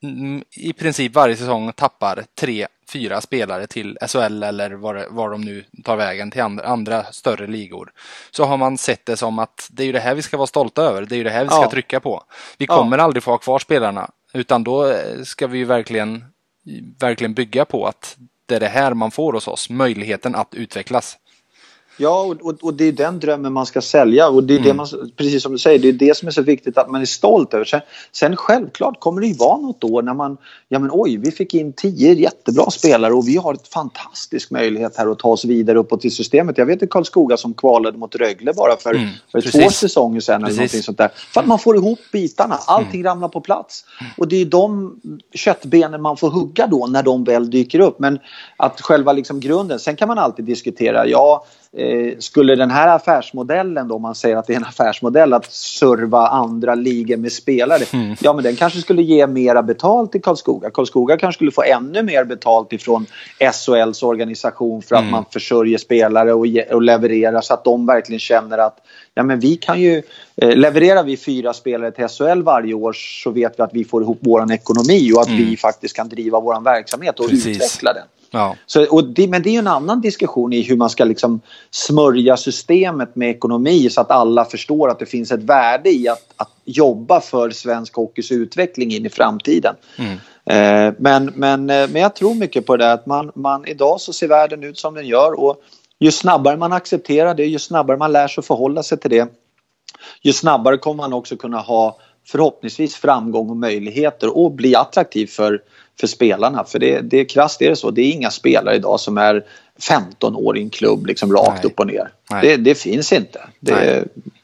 i princip varje säsong tappar tre, fyra spelare till S H L eller var, var de nu tar vägen till andra, andra större ligor. Så har man sett det som att det är ju det här vi ska vara stolta över. Det är ju det här vi ska ja. trycka på. Vi kommer ja. aldrig få ha kvar spelarna. Utan då ska vi ju verkligen, verkligen bygga på att det är det här man får hos oss. Möjligheten att utvecklas. Ja, och, och det är den drömmen man ska sälja. Och det är mm. det man, precis som du säger, det är det som är så viktigt att man är stolt över. Sen, sen självklart kommer det ju vara något år när man, ja men oj, vi fick in tio jättebra spelare och vi har ett fantastisk möjlighet här att ta oss vidare uppåt i systemet. Jag vet att Karlskoga som kvalade mot Rögle bara för, mm, för två säsonger sedan eller någonting sånt där. För att man får ihop bitarna, allting mm. ramlar på plats. Och det är de köttbenen man får hugga då när de väl dyker upp. Men att själva liksom grunden, sen kan man alltid diskutera, ja, Eh, skulle den här affärsmodellen då, om man säger att det är en affärsmodell att serva andra ligor med spelare, mm. ja men den kanske skulle ge mera betalt till Karlskoga. Karlskoga kanske skulle få ännu mer betalt ifrån S H L:s organisation för att mm. man försörjer spelare och, ge, och levererar så att de verkligen känner att ja men vi kan ju, eh, levererar vi fyra spelare till S H L varje år så vet vi att vi får ihop våran ekonomi och att mm. vi faktiskt kan driva våran verksamhet och Precis. utveckla den. Ja. Så, och det, men det är ju en annan diskussion i hur man ska liksom smörja systemet med ekonomi så att alla förstår att det finns ett värde i att, att jobba för svensk hockeys utveckling in i framtiden. Mm. Eh, men, men, men jag tror mycket på det att man, man idag så ser världen ut som den gör och ju snabbare man accepterar det, ju snabbare man lär sig att förhålla sig till det, ju snabbare kommer man också kunna ha förhoppningsvis framgång och möjligheter och bli attraktiv för för spelarna, för det, det är krasst, det är det så. Det är inga spelare idag som är femton år i en klubb liksom rakt Nej. upp och ner. Det, det finns inte. Det,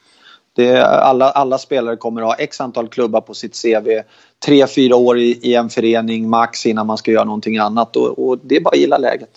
det, alla, alla spelare kommer att ha x antal klubbar på sitt C V, tre, fyra år i, i en förening max innan man ska göra någonting annat och, och det är bara att gilla läget.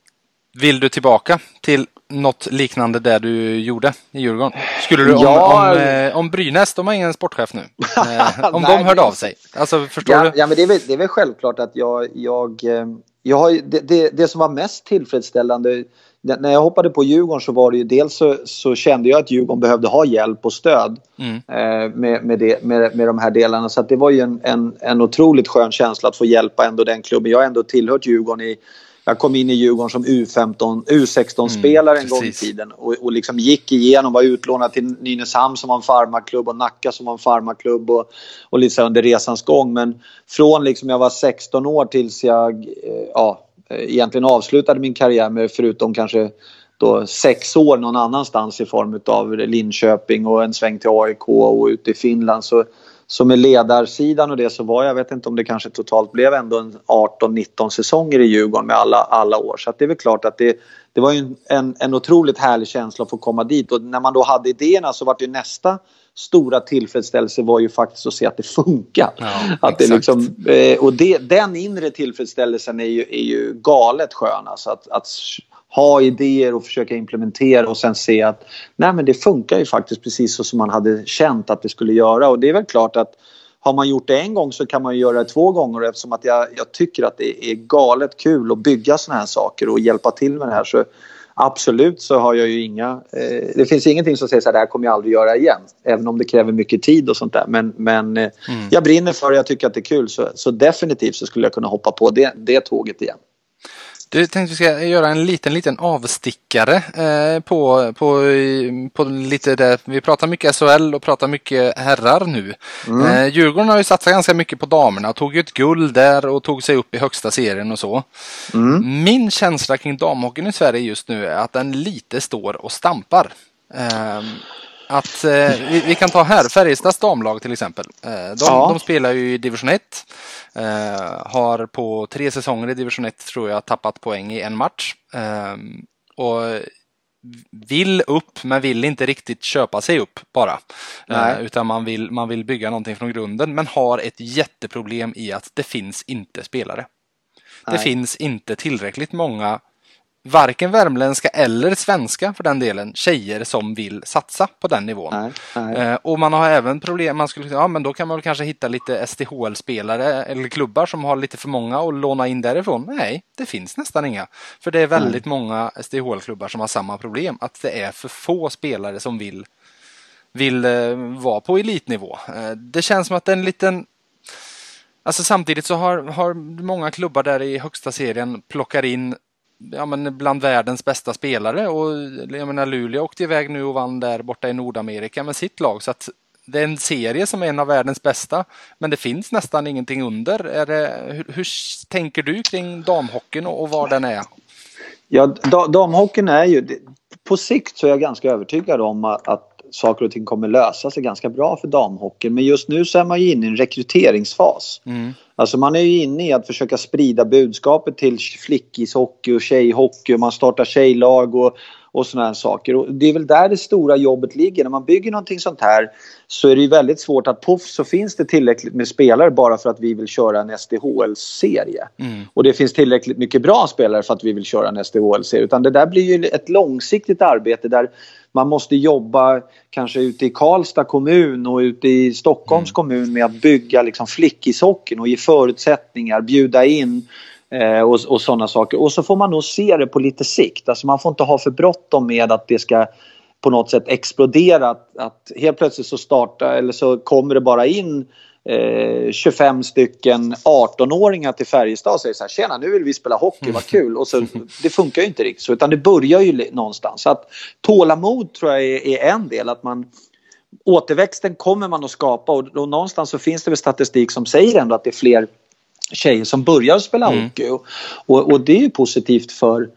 Vill du tillbaka till något liknande där du gjorde i Djurgården? Skulle du, om, ja, om, eh, om Brynäs, de har ingen sportchef nu. Eh, om Nej, de hörde av sig. Alltså, förstår ja, du? Ja, men det är väl, det är väl självklart att jag, jag, jag har, det, det, det som var mest tillfredsställande, när jag hoppade på Djurgården så var det ju dels så, så kände jag att Djurgården behövde ha hjälp och stöd mm. eh, med, med, det, med, med de här delarna. Så att det var ju en, en, en otroligt skön känsla att få hjälpa ändå den klubben. Jag har ändå tillhört Djurgården i Jag kom in i Djurgården som U femton, U sexton-spelare mm, en gång i tiden och, och liksom gick igenom, var utlånad till Nynäshamn som var en farmaklubb och Nacka som var en farmaklubb och, och lite så under resans gång. Men från liksom jag var sexton år tills jag eh, ja, egentligen avslutade min karriär med förutom kanske då sex år någon annanstans i form av Linköping och en sväng till A I K och ute i Finland så Så med ledarsidan och det så var jag vet inte om det kanske totalt blev ändå en arton nitton säsonger i Djurgården med alla, alla år. Så att det är väl klart att det, det var ju en, en otroligt härlig känsla att få komma dit. Och när man då hade idéerna så var det ju nästa stora tillfredsställelse var ju faktiskt att se att det funkar. Ja, att det liksom, och det, den inre tillfredsställelsen är ju, är ju galet skön. Alltså att, att ha idéer och försöka implementera och sen se att nej men det funkar ju faktiskt precis så som man hade känt att det skulle göra. Och det är väl klart att har man gjort det en gång så kan man ju göra det två gånger eftersom att jag, jag tycker att det är galet kul att bygga såna här saker och hjälpa till med det här så absolut så har jag ju inga eh, det finns ingenting som säger så här, det här kommer jag aldrig göra igen även om det kräver mycket tid och sånt där men, men eh, mm. jag brinner för det, jag tycker att det är kul så, så definitivt så skulle jag kunna hoppa på det, det tåget igen. Du tänkte vi ska göra en liten liten avstickare eh, på, på, på lite där. Vi pratar mycket S H L och pratar mycket herrar nu. Mm. Eh, Djurgården har ju satsat ganska mycket på damerna. Tog ju ett guld där och tog sig upp i högsta serien och så. Mm. Min känsla kring damhockeyn i Sverige just nu är att den lite står och stampar. Eh, Att, eh, vi, vi kan ta här Färjestads damlag till exempel. Eh, de, ja. de spelar ju i division ett. Eh, har på tre säsonger i division ett tror jag tappat poäng i en match. Eh, och vill upp men vill inte riktigt köpa sig upp bara. Nej. Utan man vill, man vill bygga någonting från grunden, men har ett jätteproblem i att det finns inte spelare. Nej. Det finns inte tillräckligt många, varken värmländska eller svenska för den delen, tjejer som vill satsa på den nivån. Nej, nej. Eh, och man har även problem, man skulle ja men då kan man väl kanske hitta lite S D H L-spelare eller klubbar som har lite för många och låna in därifrån. Nej, det finns nästan inga. För det är väldigt nej. många S D H L-klubbar som har samma problem, att det är för få spelare som vill, vill eh, vara på elitnivå. Eh, det känns som att det är en liten... Alltså samtidigt så har, har många klubbar där i högsta serien plockar in ja, men bland världens bästa spelare, och jag menar, Luleå åkte iväg nu och vann där borta i Nordamerika med sitt lag, så att det är en serie som är en av världens bästa, men det finns nästan ingenting under. Är det, hur, hur tänker du kring damhockeyn och, och var den är? Ja, da, damhockeyn är ju, på sikt så är jag ganska övertygad om att, att saker och ting kommer lösa sig ganska bra för damhockeyn, men just nu så är man ju inne i en rekryteringsfas. Mm. Alltså man är ju inne i att försöka sprida budskapet till flickishockey och tjejhockey, och man startar tjejlag och, och såna här saker. Och det är väl där det stora jobbet ligger. När man bygger någonting sånt här så är det ju väldigt svårt att puff så finns det tillräckligt med spelare bara för att vi vill köra en S D H L-serie. Mm. Och det finns tillräckligt mycket bra spelare för att vi vill köra en S D H L-serie. Utan det där blir ju ett långsiktigt arbete där man måste jobba kanske ute i Karlstad kommun och ute i Stockholms mm. kommun med att bygga liksom flickishockeyn och ge förutsättningar, bjuda in eh, och, och sådana saker. Och så får man nog se det på lite sikt. Alltså man får inte ha för bråttom med att det ska på något sätt explodera. Att, att helt plötsligt så startar eller så kommer det bara in eh, tjugofem stycken arton-åringar till Färjestad och säger så här: tjena, nu vill vi spela hockey, vad kul. Och så, det funkar ju inte riktigt så, utan det börjar ju någonstans. Så att tålamod tror jag är, är en del, att man återväxten kommer man att skapa, och, och någonstans så finns det väl statistik som säger ändå att det är fler tjejer som börjar spela mm. hockey, och, och, och det är ju positivt för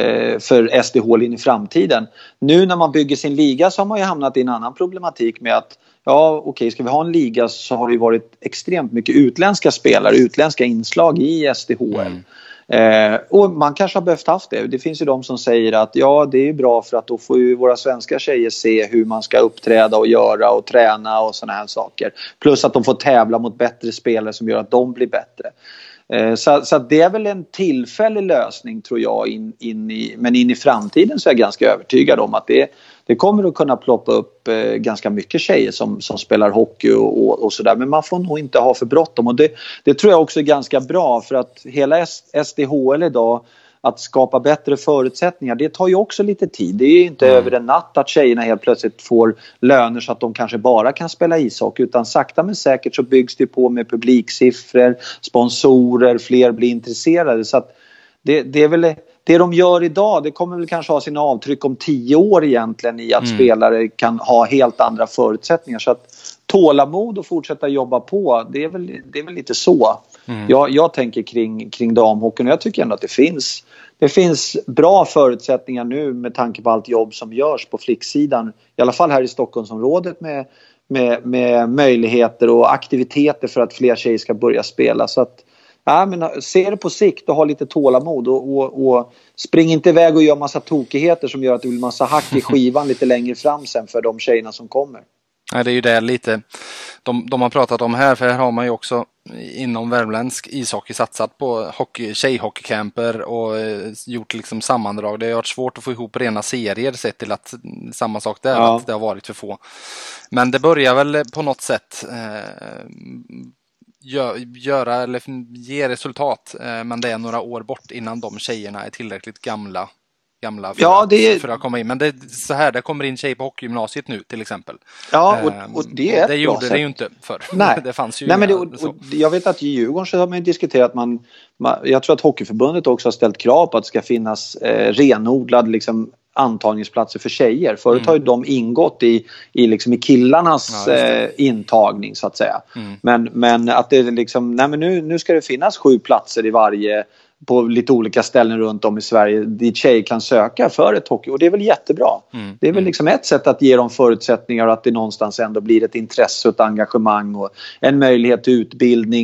för S D H L in i framtiden. Nu när man bygger sin liga så har man ju hamnat i en annan problematik med att ja okej, okay, ska vi ha en liga så har det varit extremt mycket utländska spelare, utländska inslag i S D H L. Mm. Eh, och man kanske har behövt haft det. Det finns ju de som säger att ja, det är bra för att då får ju våra svenska tjejer se hur man ska uppträda och göra och träna och såna här saker. Plus att de får tävla mot bättre spelare som gör att de blir bättre. Så, så det är väl en tillfällig lösning tror jag, in, in i, men in i framtiden så är jag ganska övertygad om att det, det kommer att kunna ploppa upp eh, ganska mycket tjejer som, som spelar hockey och, och, och sådär, men man får nog inte ha för bråttom, och det, det tror jag också är ganska bra, för att hela S D H L idag, att skapa bättre förutsättningar, det tar ju också lite tid. Det är inte mm. över en natt att tjejerna helt plötsligt får löner så att de kanske bara kan spela ishockey, utan sakta men säkert så byggs det på med publiksiffror, sponsorer, fler blir intresserade. Så att det, det är väl det de gör idag, det kommer väl kanske ha sina avtryck om tio år egentligen i att mm. spelare kan ha helt andra förutsättningar. Så att tålamod och fortsätta jobba på, det är väl, det är väl lite så. Mm. Jag, jag tänker kring, kring damhockeyn, och jag tycker ändå att det finns det finns bra förutsättningar nu med tanke på allt jobb som görs på flicksidan, i alla fall här i Stockholmsområdet, med, med, med möjligheter och aktiviteter för att fler tjejer ska börja spela. Så att ja, men se det på sikt och ha lite tålamod, och, och, och spring inte iväg och gör massa tokigheter som gör att det blir massa hack i skivan lite längre fram sen för de tjejerna som kommer. Nej, det är ju det lite de, de har pratat om här, för här har man ju också inom värmländsk ishockey satsat på hockey, tjejhockeycamper och eh, gjort liksom sammandrag. Det har varit svårt att få ihop rena serier sett till att samma sak där, ja. Att det har varit för få. Men det börjar väl på något sätt eh, gö, göra eller ge resultat, eh, men det är några år bort innan de tjejerna är tillräckligt gamla gamla för, ja, det är... för att komma in. Men det är så här, det kommer in tjej på hockeygymnasiet nu till exempel. Ja, och, och det är och det gjorde det ju inte för. Nej. Det fanns ju. Nej, men det, och, och jag vet att i Djurgården så har man diskuterat man, man jag tror att Hockeyförbundet också har ställt krav på att det ska finnas eh, renodlad liksom antagningsplatser för tjejer. Förut mm. har ju de ingått i, i, liksom i killarnas ja, eh, intagning så att säga. Mm. Men, men att det liksom, nej men nu, nu ska det finnas sju platser i varje, på lite olika ställen runt om i Sverige dit tjejer kan söka för ett hockey, och det är väl jättebra. Mm. Det är väl liksom ett sätt att ge dem förutsättningar och att det någonstans ändå blir ett intresse och ett engagemang och en möjlighet till utbildning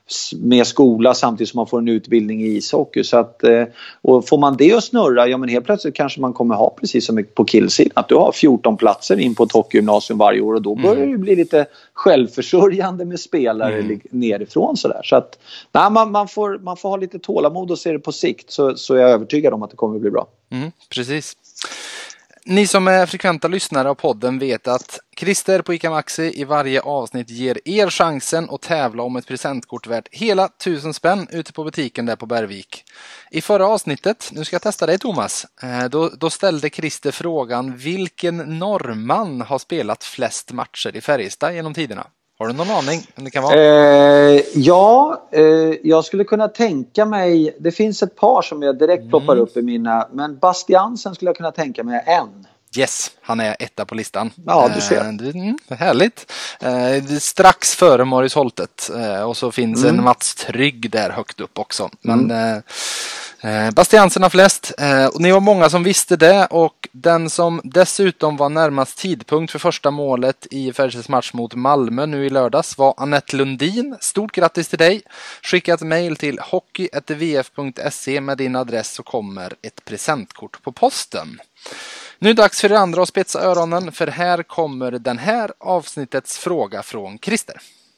med skola samtidigt som man får en utbildning i ishockey. Så att, och får man det att snurra, ja men helt plötsligt kanske man kommer ha precis som på killsidan. Att du har fjorton platser in på ett hockeygymnasium varje år och då börjar mm. det bli lite självförsörjande med spelare mm. nerifrån sådär. Så att nej, man, man, får, man får ha lite tålamod och se det på sikt så, så är jag övertygad om att det kommer att bli bra. Mm, precis. Ni som är frekventa lyssnare av podden vet att Christer på ICA Maxi i varje avsnitt ger er chansen att tävla om ett presentkort värt hela tusen spänn ute på butiken där på Bergvik. I förra avsnittet, nu ska jag testa dig Thomas, då, då ställde Christer frågan vilken norrman har spelat flest matcher i Färjestad genom tiderna? Har du någon aning om det kan vara? Eh, ja, eh, jag skulle kunna tänka mig, det finns ett par som jag direkt ploppar mm. upp i mina, men Bastiansen skulle jag kunna tänka mig en. Yes, han är etta på listan. Ja, du ser. Mm, härligt. Eh, strax före Marius Holtet. Eh, och så finns mm. en Mats Trygg där högt upp också. Men mm. eh, Bastiansen har flest. Eh, och ni var många som visste det. Och den som dessutom var närmast tidpunkt för första målet i Färjestads match mot Malmö nu i lördags var Annette Lundin. Stort grattis till dig. Skicka ett mejl till hockey at v f punkt se med din adress så kommer ett presentkort på posten. Nu är det dags för er andra att spetsa öronen för här kommer den här avsnittets fråga från Christer.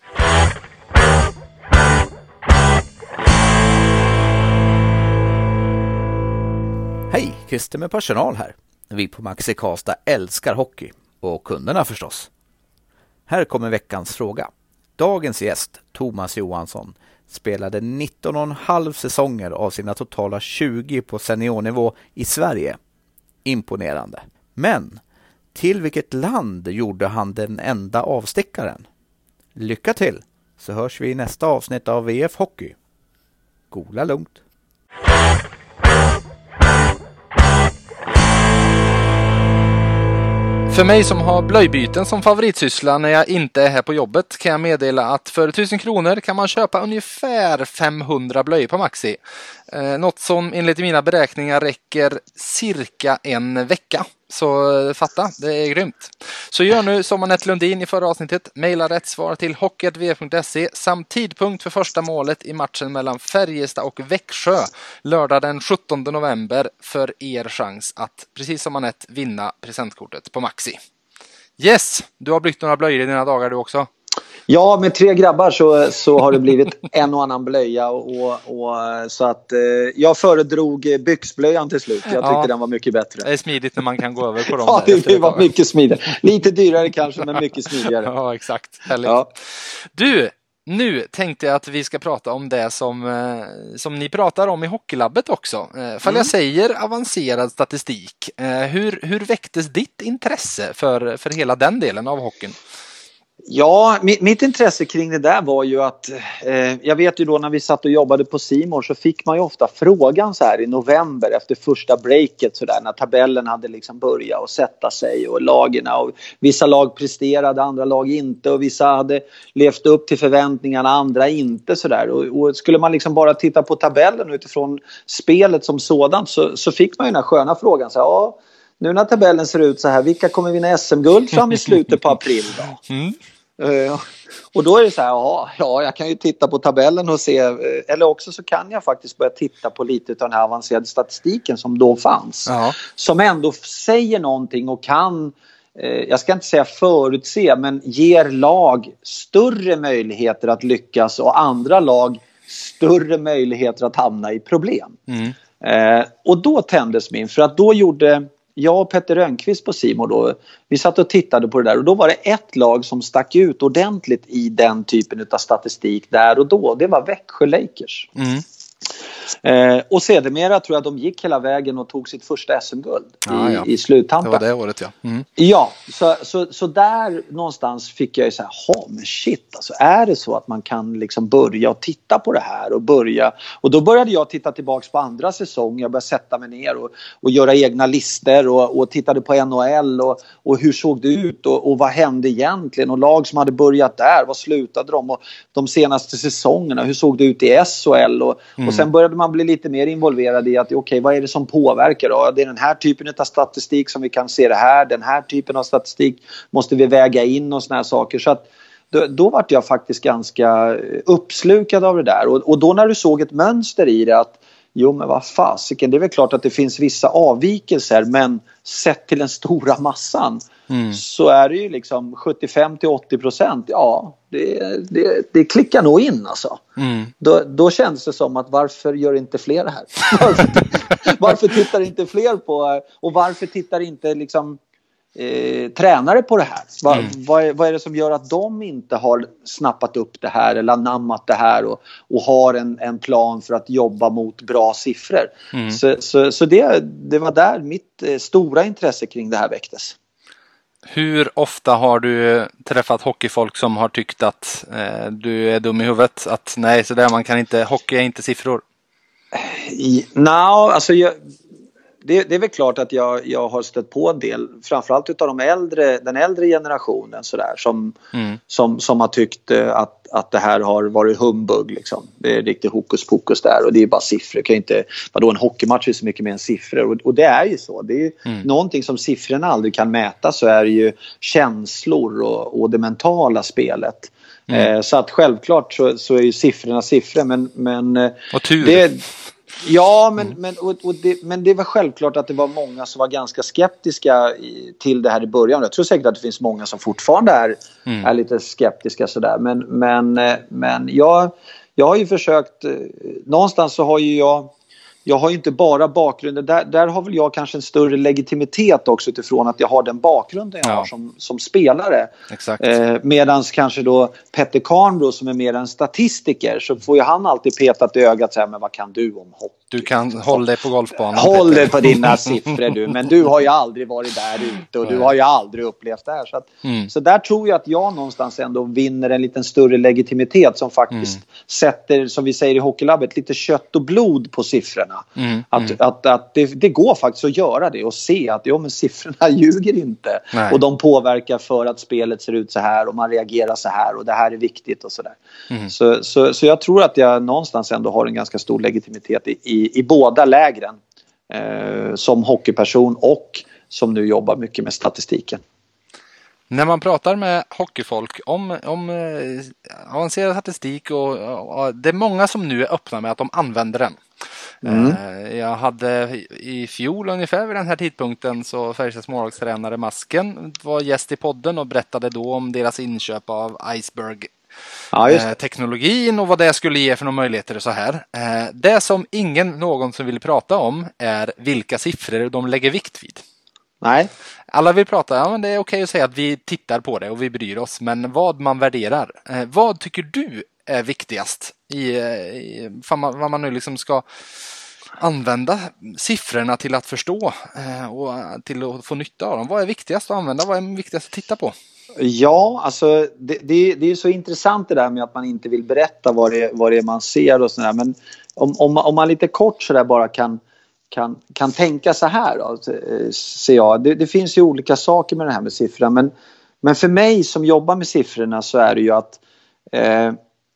Hej, Christer med personal här. Vi på Maxi Karlstad älskar hockey och kunderna förstås. Här kommer veckans fråga. Dagens gäst, Thomas Johansson, spelade nitton och en halv säsonger av sina totala tjugo på seniornivå i Sverige. Imponerande. Men till vilket land gjorde han den enda avstickaren? Lycka till, så hörs vi i nästa avsnitt av V F Hockey. Gola lugnt. För mig som har blöjbyten som favoritsyssla när jag inte är här på jobbet kan jag meddela att för tusen kronor kan man köpa ungefär femhundra blöjor på Maxi. Eh, något som enligt mina beräkningar räcker cirka en vecka. Så fatta, det är grymt. Så gör nu som Annette Lundin i förra avsnittet. Maila rätt svar till hockey at v f punkt se samt tidpunkt för första målet i matchen mellan Färjestad och Växjö lördag den sjuttonde november för er chans att, precis som Annette, vinna presentkortet på Maxi. Yes, du har byggt några blöjor i dina dagar du också. Ja, med tre grabbar så, så har det blivit en och annan blöja och, och, så att eh, jag föredrog byxblöjan till slut. Jag tyckte ja, den var mycket bättre. Det är smidigt när man kan gå över på dem. Ja, det, det var mycket smidigare. Lite dyrare kanske, men mycket smidigare. Ja, exakt. Härligt. Ja. Du, nu tänkte jag att vi ska prata om det som, eh, som ni pratar om i Hockeylabbet också. Eh, fall mm. jag säger avancerad statistik. Eh, hur, hur väcktes ditt intresse för, för hela den delen av hockeyn? Ja, mitt, mitt intresse kring det där var ju att eh, jag vet ju då när vi satt och jobbade på C More så fick man ju ofta frågan så här i november efter första breaket så där när tabellen hade liksom börjat och sätta sig och lagerna och vissa lag presterade, andra lag inte och vissa hade levt upp till förväntningarna, andra inte så där och, och skulle man liksom bara titta på tabellen utifrån spelet som sådant så, så fick man ju den här sköna frågan så här, ja, nu när tabellen ser ut så här, vilka kommer vinna S M-guld fram i slutet på april då? Mm. Uh, och då är det så här, ja, ja, jag kan ju titta på tabellen och se, uh, eller också så kan jag faktiskt börja titta på lite av den här avancerade statistiken som då fanns. Uh-huh. Som ändå säger någonting och kan, uh, jag ska inte säga förutse, men ger lag större möjligheter att lyckas och andra lag större möjligheter att hamna i problem. Mm. Uh, och då tändes min, för att då gjorde... Jag och Petter Rönnqvist på C More då, vi satt och tittade på det där och då var det ett lag som stack ut ordentligt i den typen av statistik där och då. Det var Växjö Lakers. Mm. Eh, och sedermera tror jag att de gick hela vägen och tog sitt första S M-guld ah, i, ja. i sluttampen. Det var det året, ja. Mm. Ja, så, så, så där någonstans fick jag ju så här, ha men shit, alltså är det så att man kan liksom börja och titta på det här och börja, och då började jag titta tillbaks på andra säsonger, jag började sätta mig ner och, och göra egna lister och, och tittade på N H L och, och hur såg det ut och, och vad hände egentligen och lag som hade börjat där, vad slutade de och de senaste säsongerna, hur såg det ut i S H L och, mm. och sen började man bli lite mer involverad i att okej, okay, vad är det som påverkar då? Det är den här typen av statistik som vi kan se det här, den här typen av statistik måste vi väga in och såna här saker. Så att då, då var jag faktiskt ganska uppslukad av det där. Och, och då när du såg ett mönster i det att jo men vad fasiken, det är väl klart att det finns vissa avvikelser, men sett till den stora massan mm. så är det ju liksom sjuttiofem till åttio procent. Ja, det, det, det klickar nog in alltså. Mm. Då, då känns det som att varför gör inte fler det här? Varför, varför tittar inte fler på, och varför tittar inte liksom Eh, tränare på det här? Va, mm. vad, är, vad är det som gör att de inte har snappat upp det här eller nammat det här och, och har en, en plan för att jobba mot bra siffror? Mm. Så, så, så det, det var där mitt eh, stora intresse kring det här väcktes. Hur ofta har du träffat hockeyfolk som har tyckt att eh, du är dum i huvudet? Att nej, så där man kan inte, hockey är inte siffror. No, alltså jag Det, det är väl klart att jag, jag har stött på en del, framförallt utav de äldre, den äldre generationen sådär, som, mm. som, som har tyckt att, att det här har varit humbug liksom. Det är riktigt hokus pokus där och det är bara siffror. Kan inte, vadå, en hockeymatch är så mycket mer än siffror och, och det är ju så. Det är ju mm. någonting som siffrorna aldrig kan mäta, så är det ju känslor och, och det mentala spelet. Mm. Eh, så att självklart så, så är ju siffrorna siffror, men, men och tur. Det, Ja, men, mm. men, och, och det, men det var självklart att det var många som var ganska skeptiska i, till det här i början. Jag tror säkert att det finns många som fortfarande är, mm. är lite skeptiska sådär. Men, men, men jag, jag har ju försökt, någonstans så har ju jag, jag har ju inte bara bakgrunden, där, där har väl jag kanske en större legitimitet också utifrån att jag har den bakgrunden jag ja. har som, som spelare. Exakt. Eh, medans kanske då Petter Karnbro som är mer en statistiker, så får ju han alltid petat i ögat så här, men vad kan du om hockey? Du kan hålla dig på golfbanan. Håll dig på dina siffror du, men du har ju aldrig varit där ute och du har ju aldrig upplevt det här. Så, att, mm. så där tror jag att jag någonstans ändå vinner en liten större legitimitet som faktiskt mm. sätter, som vi säger i Hockeylabbet, lite kött och blod på siffrorna. Mm. Att, mm. att, att det, det går faktiskt att göra det och se att jo, men siffrorna ljuger inte. Nej. Och de påverkar för att spelet ser ut så här och man reagerar så här och det här är viktigt och sådär. Mm. Så, så, så jag tror att jag någonstans ändå har en ganska stor legitimitet i, i, i båda lägren. Eh, som hockeyperson och som nu jobbar mycket med statistiken. När man pratar med hockeyfolk om, om eh, avancerad statistik och, och, och det är många som nu är öppna med att de använder den. Mm. Eh, jag hade i fjol ungefär vid den här tidpunkten så Färjestads målvaktstränare Masken var gäst i podden och berättade då om deras inköp av Iceberg ja, eh, teknologin och vad det skulle ge för några möjligheter så här. Eh, det som ingen någon som vill prata om är vilka siffror de lägger vikt vid. Nej. Alla vill prata, ja men det är okej att säga att vi tittar på det och vi bryr oss, men vad man värderar. Eh, vad tycker du är viktigast i, i vad man nu liksom ska använda siffrorna till att förstå eh, och till att få nytta av dem? Vad är viktigast att använda? Vad är viktigast att titta på? Ja, alltså det, det, det är ju så intressant det där med att man inte vill berätta vad det, vad det är man ser och sådär. Men om, om, om man lite kort sådär bara kan Kan, kan tänka så här då, ser jag. Det, det finns ju olika saker med det här med siffrorna, men, men för mig som jobbar med siffrorna så är det ju att eh,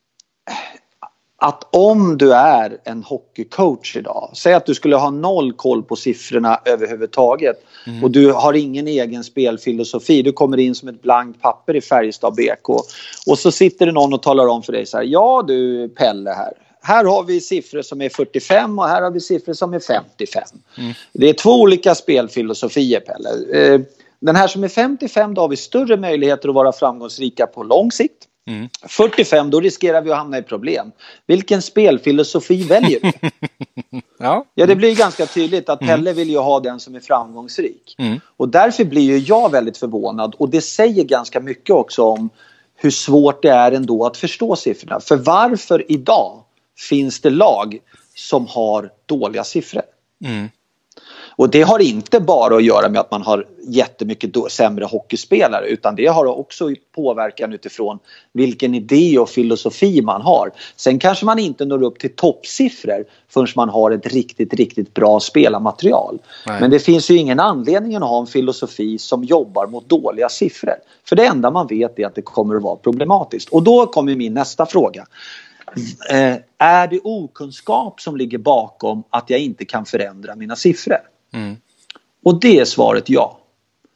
att om du är en hockeycoach idag, säg att du skulle ha noll koll på siffrorna överhuvudtaget mm. och du har ingen egen spelfilosofi, du kommer in som ett blankt papper i Färjestad B K och så sitter det någon och talar om för dig så här, ja du Pelle här, här har vi siffror som är fyrtiofem och här har vi siffror som är femtiofem. Mm. Det är två olika spelfilosofier, Pelle. Den här som är femtiofem, då har vi större möjligheter att vara framgångsrika på lång sikt. Mm. fyrtiofem, då riskerar vi att hamna i problem. Vilken spelfilosofi väljer du? ja. ja, det blir ganska tydligt att Pelle mm. vill ju ha den som är framgångsrik. Mm. Och därför blir ju jag väldigt förvånad. Och det säger ganska mycket också om hur svårt det är ändå att förstå siffrorna. För varför idag finns det lag som har dåliga siffror? Mm. Och det har inte bara att göra med att man har jättemycket då, sämre hockeyspelare, utan det har också påverkan utifrån vilken idé och filosofi man har. Sen kanske man inte når upp till toppsiffror förrän man har ett riktigt, riktigt bra spelarmaterial. Nej. Men det finns ju ingen anledning att ha en filosofi som jobbar mot dåliga siffror. För det enda man vet är att det kommer att vara problematiskt. Och då kommer min nästa fråga. Eh, är det okunskap som ligger bakom att jag inte kan förändra mina siffror? Mm. Och det är svaret ja.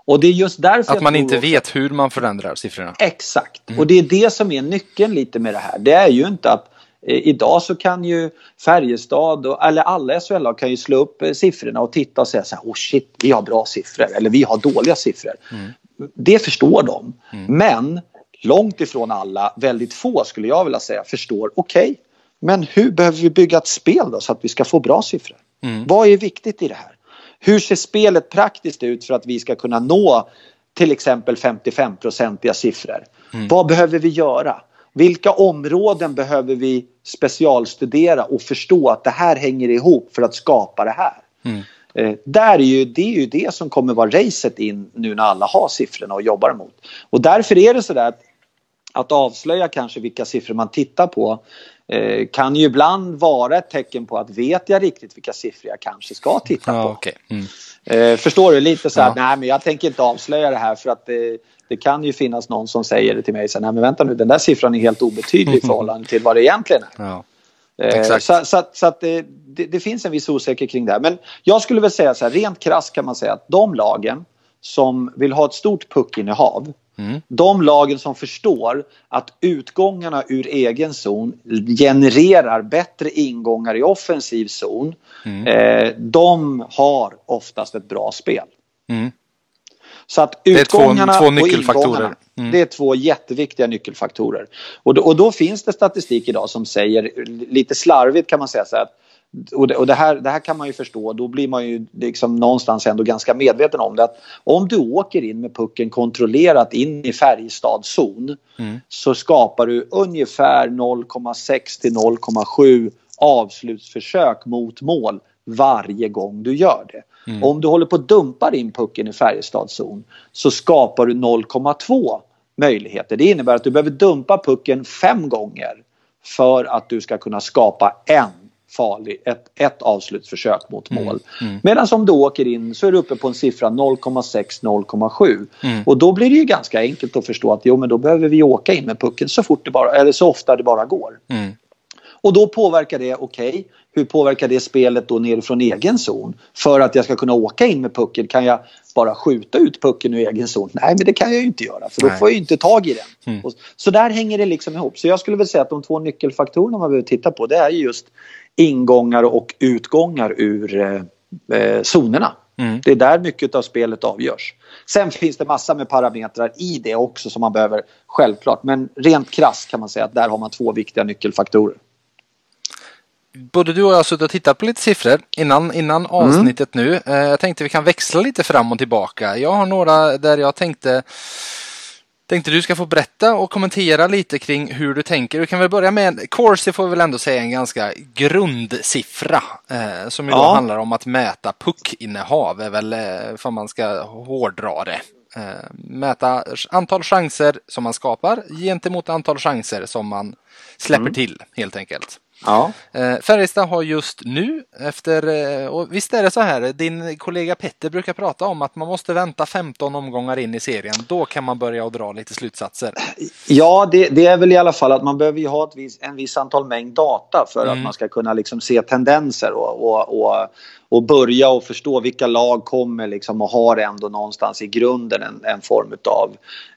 Och det är just därför att man inte också... vet hur man förändrar siffrorna. Exakt. Mm. Och det är det som är nyckeln lite med det här. Det är ju inte att eh, idag så kan ju Färjestad och, eller alla S H L kan ju slå upp eh, siffrorna och titta och säga så här: oh shit, vi har bra siffror eller vi har dåliga siffror. Mm. Det förstår de. Mm. Men långt ifrån alla, väldigt få skulle jag vilja säga, förstår okej. Okay, men hur behöver vi bygga ett spel då så att vi ska få bra siffror? Mm. Vad är viktigt i det här? Hur ser spelet praktiskt ut för att vi ska kunna nå till exempel femtiofem-procentiga siffror? Mm. Vad behöver vi göra? Vilka områden behöver vi specialstudera och förstå att det här hänger ihop för att skapa det här? Mm. Eh, där är ju, det är ju det som kommer vara racet in nu när alla har siffrorna och jobbar emot. Och därför är det så där att, att avslöja kanske vilka siffror man tittar på eh, kan ju ibland vara ett tecken på att vet jag riktigt vilka siffror jag kanske ska titta på. Ja, okay. Mm. Eh, förstår du lite så här, ja. nej men jag tänker inte avslöja det här för att det, det kan ju finnas någon som säger det till mig så nej men vänta nu, den där siffran är helt obetydlig i förhållande till vad det egentligen är. Ja. Eh, så så, så att det, det, det finns en viss osäkerhet kring det här. Men jag skulle väl säga så här, rent krasst kan man säga att de lagen som vill ha ett stort puckinnehav, mm. de lagen som förstår att utgångarna ur egen zon genererar bättre ingångar i offensiv zon, mm. eh, de har oftast ett bra spel. Mm. Så att utgångarna det är två, två och nyckelfaktorer. ingångarna, mm. det är två jätteviktiga nyckelfaktorer. Och då, och då finns det statistik idag som säger, lite slarvigt kan man säga så här, och, det, och det, här, det här kan man ju förstå, då blir man ju liksom någonstans ändå ganska medveten om det, att om du åker in med pucken kontrollerat in i Färjestads zon, mm. så skapar du ungefär noll komma sex till noll komma sju avslutsförsök mot mål varje gång du gör det. Mm. Om du håller på att dumpa in pucken i Färjestads zon så skapar du noll komma två möjligheter. Det innebär att du behöver dumpa pucken fem gånger för att du ska kunna skapa en farlig, ett, ett avslutsförsök mot mål. Mm. Mm. Medan om du åker in så är du uppe på en siffra noll komma sex till noll komma sju. Mm. Och då blir det ju ganska enkelt att förstå att jo, men då behöver vi åka in med pucken så fort det bara, eller så ofta det bara går. Mm. Och då påverkar det, okej, okay, hur påverkar det spelet då nerifrån egen zon? För att jag ska kunna åka in med pucken, kan jag bara skjuta ut pucken ur egen zon? Nej, men det kan jag ju inte göra, för då Nej. får jag ju inte tag i den. Mm. Och, så där hänger det liksom ihop. Så jag skulle väl säga att de två nyckelfaktorerna man behöver titta på, det är just ingångar och utgångar ur eh, zonerna. Mm. Det är där mycket av spelet avgörs. Sen finns det massa med parametrar i det också som man behöver, självklart. Men rent krasst kan man säga att där har man två viktiga nyckelfaktorer. Både du och jag har suttit och tittat på lite siffror innan, innan avsnittet mm. nu. Eh, jag tänkte vi kan växla lite fram och tillbaka. Jag har några där jag tänkte tänkte du ska få berätta och kommentera lite kring hur du tänker. Du kan väl börja med, Corsi får vi väl ändå säga en ganska grundsiffra eh, som ju ja. då handlar om att mäta puckinnehav, är väl eh, för man ska hårdra det. Eh, mäta antal chanser som man skapar gentemot antal chanser som man släpper mm. till, helt enkelt. Ja. Eh, Färjestad har just nu efter, eh, och visst är det så här, din kollega Petter brukar prata om att man måste vänta femton omgångar in i serien, då kan man börja och dra lite slutsatser. Ja, det, det är väl i alla fall att man behöver ju ha ett vis, en viss antal mängd data för mm. att man ska kunna liksom se tendenser och, och, och, och börja och förstå vilka lag kommer liksom och har ändå någonstans i grunden en, en form av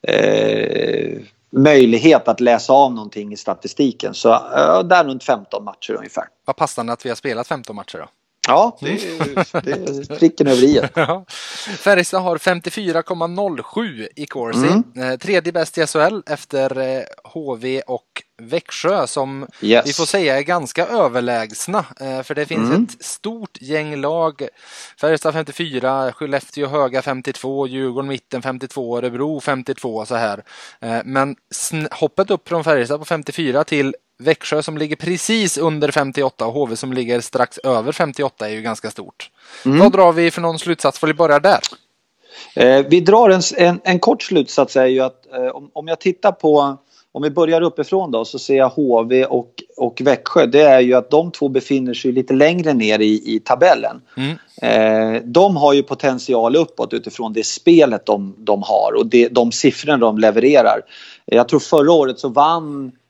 eh, möjlighet att läsa av någonting i statistiken. Så äh, där runt femton matcher ungefär. Vad passande att vi har spelat femton matcher då? Ja, det är, det är pricken över i. Ja. Färjestad har femtiofyra komma noll sju i Corsi. Mm. Eh, tredje bäst i S H L efter eh, H V och Växjö som yes. vi får säga är ganska överlägsna. Eh, för det finns mm. ett stort gäng lag. Färjestad femtiofyra, Skellefteå Höga femtiotvå, Djurgården Mitten femtiotvå, Örebro femtiotvå så här. Eh, men sn- hoppet upp från Färjestad på femtiofyra till Växjö som ligger precis under femtioåtta och H V som ligger strax över femtioåtta är ju ganska stort. Mm. Vad drar vi för någon slutsats? Får vi börja där? Eh, vi drar en, en, en kort slutsats är ju att eh, om, om jag tittar på, om vi börjar uppifrån då, så ser jag H V och, och Växjö. Det är ju att de två befinner sig lite längre ner i, i tabellen. Mm. Eh, de har ju potential uppåt utifrån det spelet de, de har och det, de siffrorna de levererar. Jag tror förra året så vann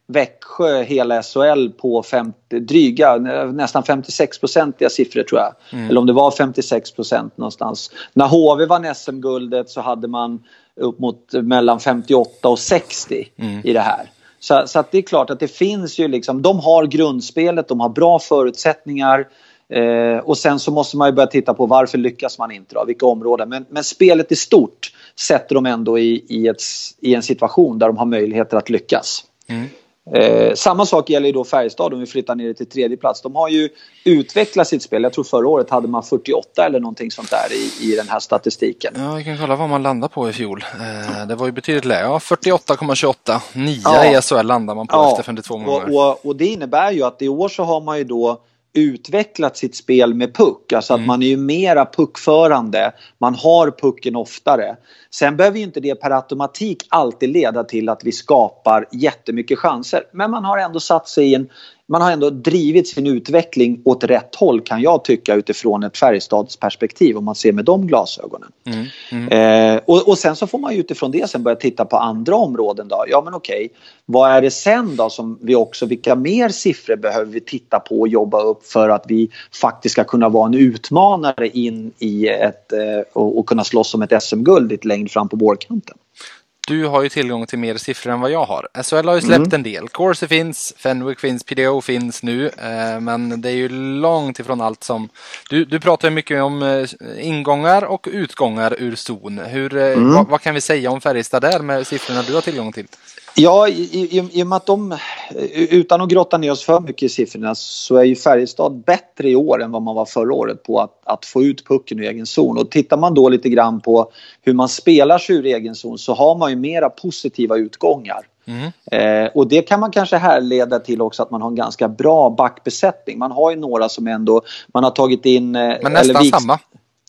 Växjö hela S H L på femtio, dryga, nästan femtiosex-procentiga siffror tror jag. Mm. Eller om det var femtiosex procent någonstans. När H V vann S M-guldet så hade man upp mot mellan femtioåtta och sextio mm. i det här. Så, så att det är klart att det finns ju liksom, de har grundspelet, de har bra förutsättningar. Eh, och sen så måste man ju börja titta på varför lyckas man inte då, vilka områden. Men, men spelet i stort sätter de ändå i, i, ett, i en situation där de har möjligheter att lyckas. Mm. Eh, samma sak gäller ju då Färjestad om vi flyttar ner till tredje plats. De har ju utvecklat sitt spel. Jag tror förra året hade man fyrtioåtta eller någonting sånt där i, i den här statistiken. Ja, vi kan kolla vad man landar på i fjol. Eh, det var ju betydligt lägre. Ja, fyrtioåtta komma tjugoåtta. nio ja. i S H L landar man på ja. efter femtiotvå gånger. Och, och, och det innebär ju att i år så har man ju då utvecklat sitt spel med puck. Alltså att mm. man är ju mera puckförande. Man har pucken oftare. Sen behöver ju inte det per automatik alltid leda till att vi skapar jättemycket chanser. Men man har ändå satt sig i en... Man har ändå drivit sin utveckling åt rätt håll kan jag tycka utifrån ett Färjestads perspektiv om man ser med de glasögonen. Mm, mm. Eh, och, och sen så får man ju utifrån det sen börja titta på andra områden då. Ja men okej, vad är det sen då som vi också, vilka mer siffror behöver vi titta på och jobba upp för att vi faktiskt ska kunna vara en utmanare in i ett eh, och, och kunna slåss om ett S M-guld lite längre fram på vårkanten. Du har ju tillgång till mer siffror än vad jag har. S H L har ju släppt mm. en del. Corsi finns, Fenwick finns, P D O finns nu. Eh, men det är ju långt ifrån allt som... Du, du pratar ju mycket om eh, ingångar och utgångar ur zon. Hur, eh, mm. vad, vad kan vi säga om Färjestad där med siffrorna du har tillgång till? Ja, i, i, i och med att de, utan att grotta ner oss för mycket i siffrorna så är ju Färjestad bättre i år än vad man var förra året på att, att få ut pucken ur egen zon. Och tittar man då lite grann på hur man spelar sig ur egen zon så har man ju mera positiva utgångar. Mm. Eh, och det kan man kanske härleda till också att man har en ganska bra backbesättning. Man har ju några som ändå, man har tagit in... Eh, Men nästan eller samma.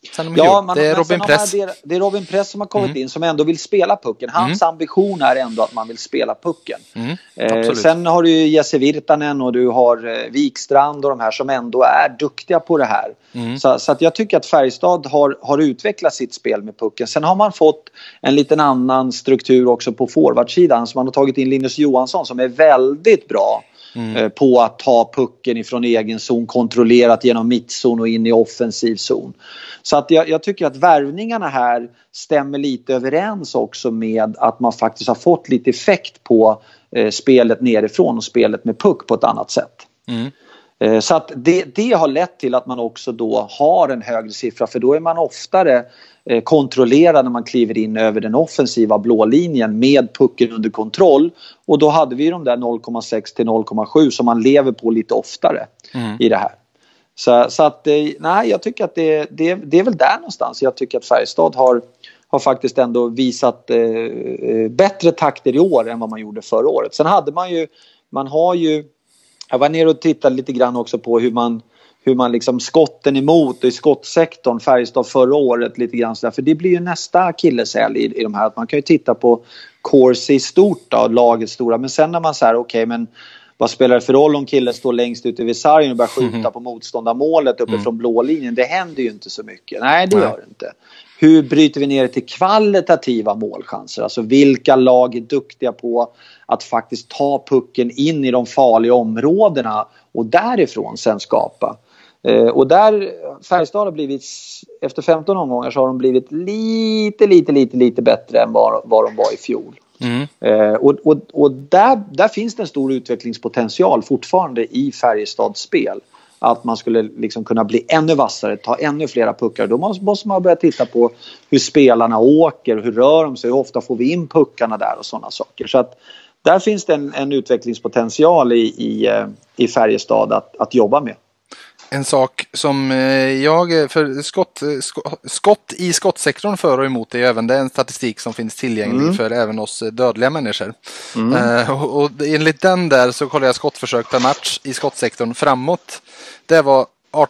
Ja, man, det är Robin Press. Det, det är Robin Press som har kommit mm. in som ändå vill spela pucken. Hans mm. ambition är ändå att man vill spela pucken. Mm. Eh, sen har du ju Jesse Virtanen och du har eh, Wikstrand och de här som ändå är duktiga på det här. Mm. Så, så att jag tycker att Färjestad har, har utvecklat sitt spel med pucken. Sen har man fått en liten annan struktur också på forwardsidan. Så man har tagit in Linus Johansson som är väldigt bra. Mm. På att ta pucken ifrån egen zon, kontrollerat genom mittzon och in i offensiv zon. Så att jag, jag tycker att värvningarna här stämmer lite överens också med att man faktiskt har fått lite effekt på eh, spelet nerifrån och spelet med puck på ett annat sätt. Mm. Eh, så att det, det har lett till att man också då har en högre siffra, för då är man oftare eh, kontrollerad när man kliver in över den offensiva blå linjen med pucken under kontroll. Och då hade vi de där noll komma sex till noll komma sju som man lever på lite oftare mm. i det här. Så, så att, nej, jag tycker att det, det, det är väl där någonstans. Jag tycker att Färjestad har, har faktiskt ändå visat eh, bättre takter i år än vad man gjorde förra året. Sen hade man ju, man har ju, jag var nere och tittade lite grann också på hur man, hur man liksom skotten emot i skottsektorn Färjestad förra året lite grann sådär. För det blir ju nästa akilleshäl i, i de här. Att man kan ju titta på Corsi i stort då, laget stora. Men sen när man säger okej, okay, men vad spelar det för roll om killen står längst ute vid sargen och börjar skjuta mm. på motståndarmålet uppifrån mm. blå linjen? Det händer ju inte så mycket. Nej, det Nej. gör det inte. Hur bryter vi ner det till kvalitativa målchanser? Alltså vilka lag är duktiga på att faktiskt ta pucken in i de farliga områdena och därifrån sen skapa. Eh, och där Färjestad har blivit, efter femton omgångar så har de blivit lite, lite, lite, lite bättre än vad, vad de var i fjol. Mm. Eh, och och, och där, där finns det en stor utvecklingspotential fortfarande i Färjestads spel. Att man skulle liksom kunna bli ännu vassare, ta ännu flera puckar. Då måste, måste man börja titta på hur spelarna åker, hur rör de sig, hur ofta får vi in puckarna där och sådana saker. Så att där finns det en, en utvecklingspotential i, i, i Färjestad att, att jobba med. En sak som jag, för skott, skott i skottsektorn för och emot är även det är en statistik som finns tillgänglig mm. för även oss dödliga människor. Mm. Uh, och, och enligt den där så kollar jag skottförsök per match i skottsektorn framåt. Det var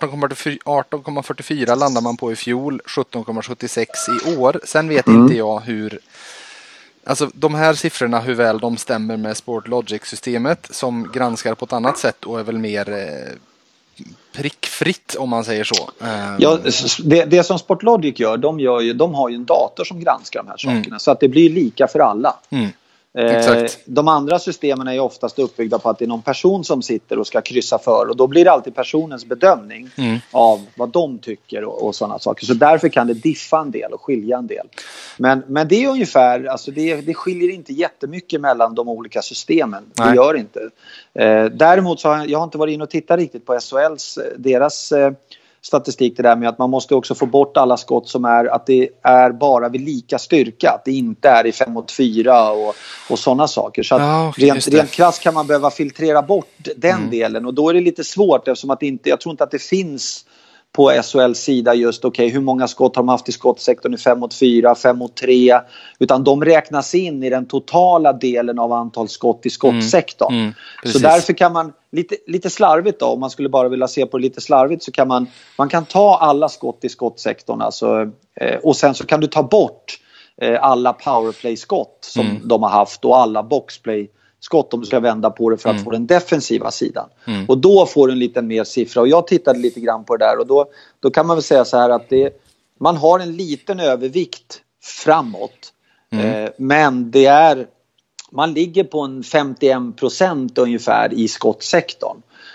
arton komma fyrtiofyra landar man på i fjol, sjutton komma sjuttiosex i år. Sen vet mm. inte jag hur... Alltså de här siffrorna, hur väl de stämmer med Sportlogic-systemet som granskar på ett annat sätt och är väl mer... Eh, prickfritt om man säger så. Ja, det, det som Sportlogic gör, de, gör ju, de har ju en dator som granskar de här sakerna. Mm. Så att det blir lika för alla. Mm. Eh, de andra systemen är ju oftast uppbyggda på att det är någon person som sitter och ska kryssa för. Och då blir det alltid personens bedömning mm. av vad de tycker och, och sådana saker. Så därför kan det diffa en del och skilja en del. Men, men det är ungefär, alltså det, det skiljer inte jättemycket mellan de olika systemen. Nej. Det gör inte. Eh, däremot så har jag, jag har inte varit in och tittat riktigt på S H L:s, deras eh, statistik, det där med att man måste också få bort alla skott som är att det är bara vid lika styrka, att det inte är i fem mot fyra och, och sådana saker. Så att ja, rent, rent krasst kan man behöva filtrera bort den mm. delen, och då är det lite svårt eftersom att det inte, jag tror inte att det finns på S H L:s sida just okej, okay, hur många skott har man haft i skottsektorn i fem mot fyra, fem mot tre, utan de räknas in i den totala delen av antal skott i skottsektorn. Mm. Mm, så därför kan man lite, lite slarvigt då, om man skulle bara vilja se på det lite slarvigt, så kan man, man kan ta alla skott i skottsektorn alltså, eh, och sen så kan du ta bort eh, alla powerplay-skott som mm. de har haft och alla boxplay skott om du ska vända på det för att mm. få den defensiva sidan. Mm. Och då får du en liten mer siffra. Och jag tittade lite grann på det där. Och då, då kan man väl säga så här att det, man har en liten övervikt framåt. Mm. Eh, men det är, man ligger på en femtioen procent ungefär i skottsektorn.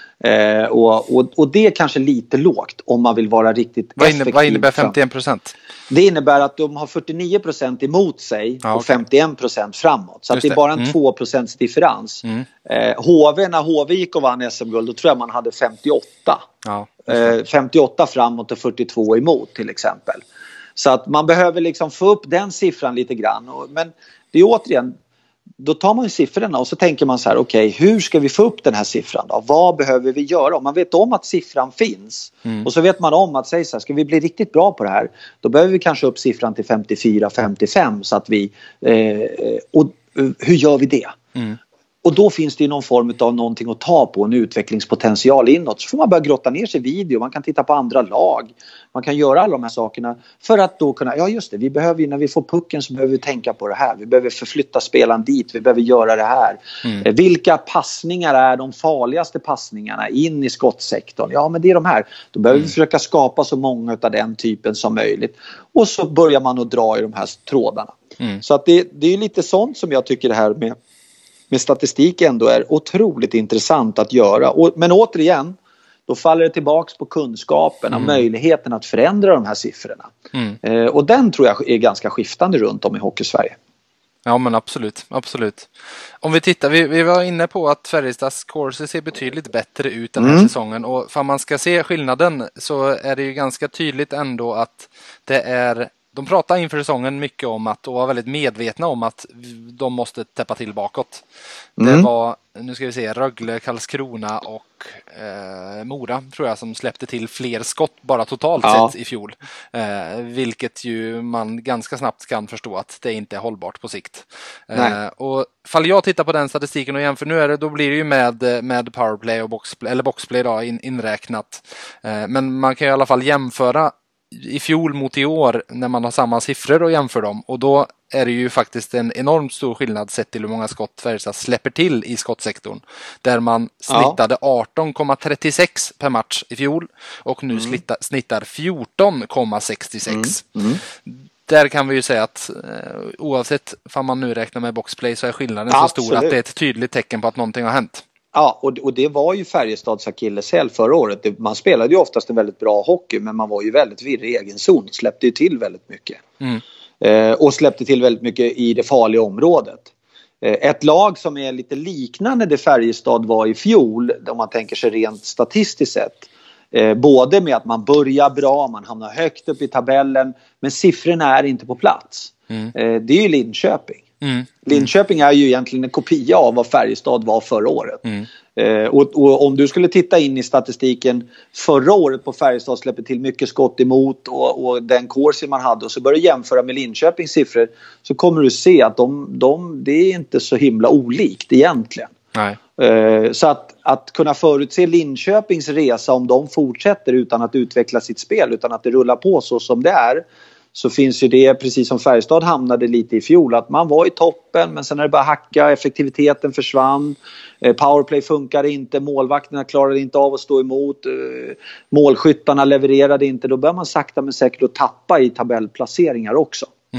Eh, och, och, och det är kanske lite lågt om man vill vara riktigt vad effektiv. Vad innebär femtioen procent? Det innebär att de har fyrtionio procent emot sig ah, och okay. femtioen procent framåt. Så att det är bara en mm. två procent differens. Mm. Eh, H V, när H V gick och vann S M-guld, då tror jag man hade femtioåtta. Ah, eh, femtioåtta framåt och fyrtiotvå emot till exempel. Så att man behöver liksom få upp den siffran lite grann. Och, men det är återigen, då tar man ju siffrorna och så tänker man så här, okej, okay, hur ska vi få upp den här siffran då? Vad behöver vi göra? Om man vet om att siffran finns mm. och så vet man om att säga så här, ska vi bli riktigt bra på det här, då behöver vi kanske upp siffran till femtiofyra femtiofem så att vi, eh, och hur gör vi det? Mm. Och då finns det ju någon form av någonting att ta på, en utvecklingspotential inåt. Så får man börja grotta ner sig i video, man kan titta på andra lag. Man kan göra alla de här sakerna för att då kunna, ja just det, vi behöver ju, när vi får pucken så behöver vi tänka på det här. Vi behöver förflytta spelaren dit, vi behöver göra det här. Mm. Vilka passningar är de farligaste passningarna in i skottsektorn? Ja, men det är de här. Då behöver mm. vi försöka skapa så många av den typen som möjligt. Och så börjar man att dra i de här trådarna. Mm. Så att det, det är lite sånt som jag tycker det här med med statistik ändå är otroligt intressant att göra. Och, men återigen, då faller det tillbaks på kunskapen och mm. möjligheten att förändra de här siffrorna. Mm. Eh, och den tror jag är ganska skiftande runt om i Hockeysverige. Ja, men absolut, absolut. Om vi tittar, vi, vi var inne på att Färjestads Corsi ser betydligt bättre ut den här mm. säsongen. Och för man ska se skillnaden så är det ju ganska tydligt ändå att det är... De pratar inför säsongen mycket om att, och var väldigt medvetna om att de måste täppa till bakåt. Mm. Det var, nu ska vi se, Rögle, Karlskrona och eh, Mora tror jag som släppte till fler skott bara totalt ja. sett i fjol. Eh, vilket ju man ganska snabbt kan förstå att det inte är hållbart på sikt. Eh, och fall jag tittar på den statistiken och jämför, nu är det, då blir det ju med, med powerplay och boxplay, eller boxplay då, in, inräknat. Eh, men man kan i alla fall jämföra i fjol mot i år när man har samma siffror och jämför dem, och då är det ju faktiskt en enormt stor skillnad sett till hur många skott Färjestad släpper till i skottsektorn, där man snittade arton komma trettiosex per match i fjol och nu mm. snittar, snittar fjorton komma sextiosex. Mm. Mm. Där kan vi ju säga att eh, oavsett om man nu räknar med boxplay så är skillnaden Absolut. så stor att det är ett tydligt tecken på att någonting har hänt. Ja, och, och det var ju Färjestads akilleshäl förra året. Det, man spelade ju oftast en väldigt bra hockey, men man var ju väldigt virrig i egen zon. Släppte ju till väldigt mycket. Mm. Eh, och släppte till väldigt mycket i det farliga området. Eh, ett lag som är lite liknande det Färjestad var i fjol, om man tänker sig rent statistiskt sett. Eh, både med att man börjar bra, man hamnar högt upp i tabellen, men siffrorna är inte på plats. Mm. Eh, det är ju Linköping. Mm. Linköping är ju egentligen en kopia av vad Färjestad var förra året. Mm. Eh, och, och om du skulle titta in i statistiken förra året på Färjestad släppte till mycket skott emot och, och den Corsi man hade, och så börjar du jämföra med Linköpings siffror, så kommer du se att de, de, det är inte så himla olikt egentligen. Nej. Eh, så att, att kunna förutse Linköpings resa, om de fortsätter utan att utveckla sitt spel, utan att det rullar på så som det är, så finns ju det, precis som Färjestad hamnade lite i fjol, att man var i toppen men sen när det bara hacka, effektiviteten försvann, eh, powerplay funkade inte, målvakterna klarade inte av att stå emot, eh, målskyttarna levererade inte, då börjar man sakta men säkert att tappa i tabellplaceringar också. Mm.